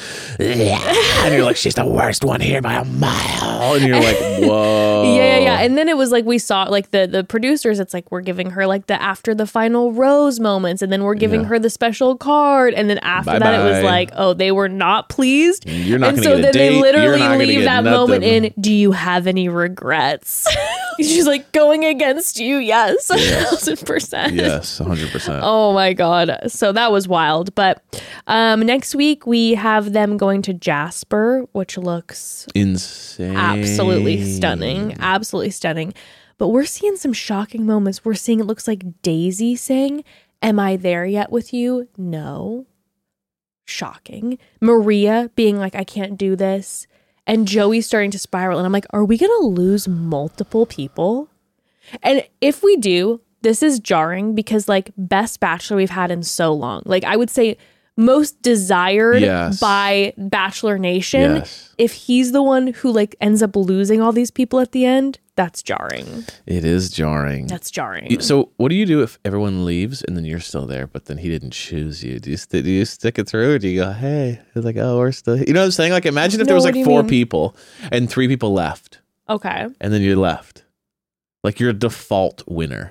and you're like, she's the worst one here by a mile. And you're like, whoa. Yeah. And then it was like we saw like the producers, it's like we're giving her like the after the final rose moments, and then we're giving her the special card. And then after that, it was Bye-bye. like, oh, they were not pleased. You're not and gonna so get a then they date. You're literally not gonna leave get that moment nothing. in, do you have any regrets? She's like, going against you, yes. 1,000%. Yes, 100%. Oh my God. So that was wild. But next week we have them going to Jasper, which looks Insane. absolutely stunning. Absolutely stunning. But we're seeing some shocking moments. We're seeing it looks like Daisy saying, am I there yet with you? No. Shocking. Maria being like, I can't do this. And Joey starting to spiral. And I'm like, are we going to lose multiple people? And if we do, this is jarring because like best bachelor we've had in so long. Like I would say most desired Yes. by Bachelor Nation. Yes. If he's the one who like ends up losing all these people at the end, that's jarring. It is jarring. That's jarring. So what do you do if everyone leaves and then you're still there, but then he didn't choose you? Do you stick it through? Or do you go, hey, it's like, oh, we're still, you know what I'm saying? Like imagine if No, there was what like do you 4 mean? people and 3 people left Okay. and then you left. Like you're a default winner.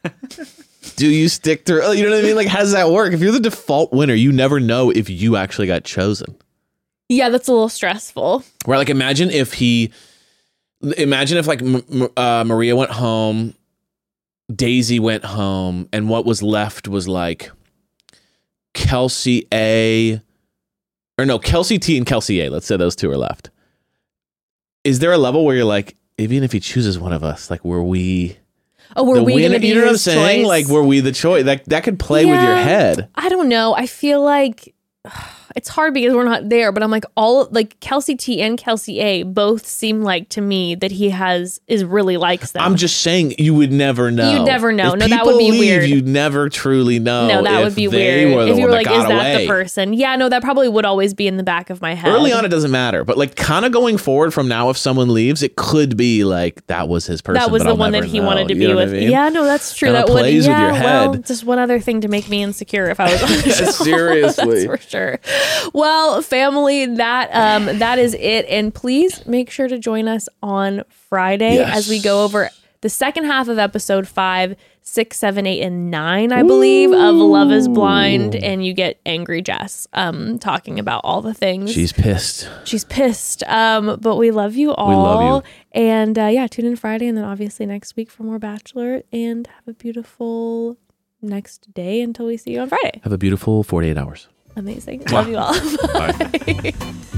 Do you stick through? Oh, you know what I mean? Like how does that work? If you're the default winner, you never know if you actually got chosen. Yeah, that's a little stressful. Right? Like imagine if like Maria went home, Daisy went home, and what was left was like Kelsey T and Kelsey A. Let's say those 2 are left. Is there a level where you're like, even if he chooses one of us, like were we Oh, were the we going winner? to be You know what I'm his saying? choice? Like were we the choice? That could play with your Yeah. head. I don't know. I feel like it's hard because we're not there, but I'm like Kelsey T and Kelsey A both seem like to me that he really likes them. I'm just saying you would never know. You'd never know. If No, that would be people leave, weird. you'd never truly know. No, that if would be they weird. Were the If you one were like, that got is that away. the person? Yeah, no, that probably would always be in the back of my head. Early on, it doesn't matter, but like kind of going forward from now, if someone leaves, it could be like that was his person. That was but the I'll one that never he know. wanted to You be know what with. I mean? Yeah, no, that's true. Kinda That would, plays with your well, head. just one other thing to make me insecure if I was on the show. Seriously. That's for sure. Well, family, that is it. And please make sure to join us on Friday as we go over the second half of episode 5, 6, 7, 8, and 9, I believe, of Love is Blind. And you get angry Jess talking about all the things. She's pissed. She's pissed. But we love you all. We love you. And tune in Friday and then obviously next week for more Bachelor. And have a beautiful next day until we see you on Friday. Have a beautiful 48 hours. Amazing. Love you all. Bye. Bye.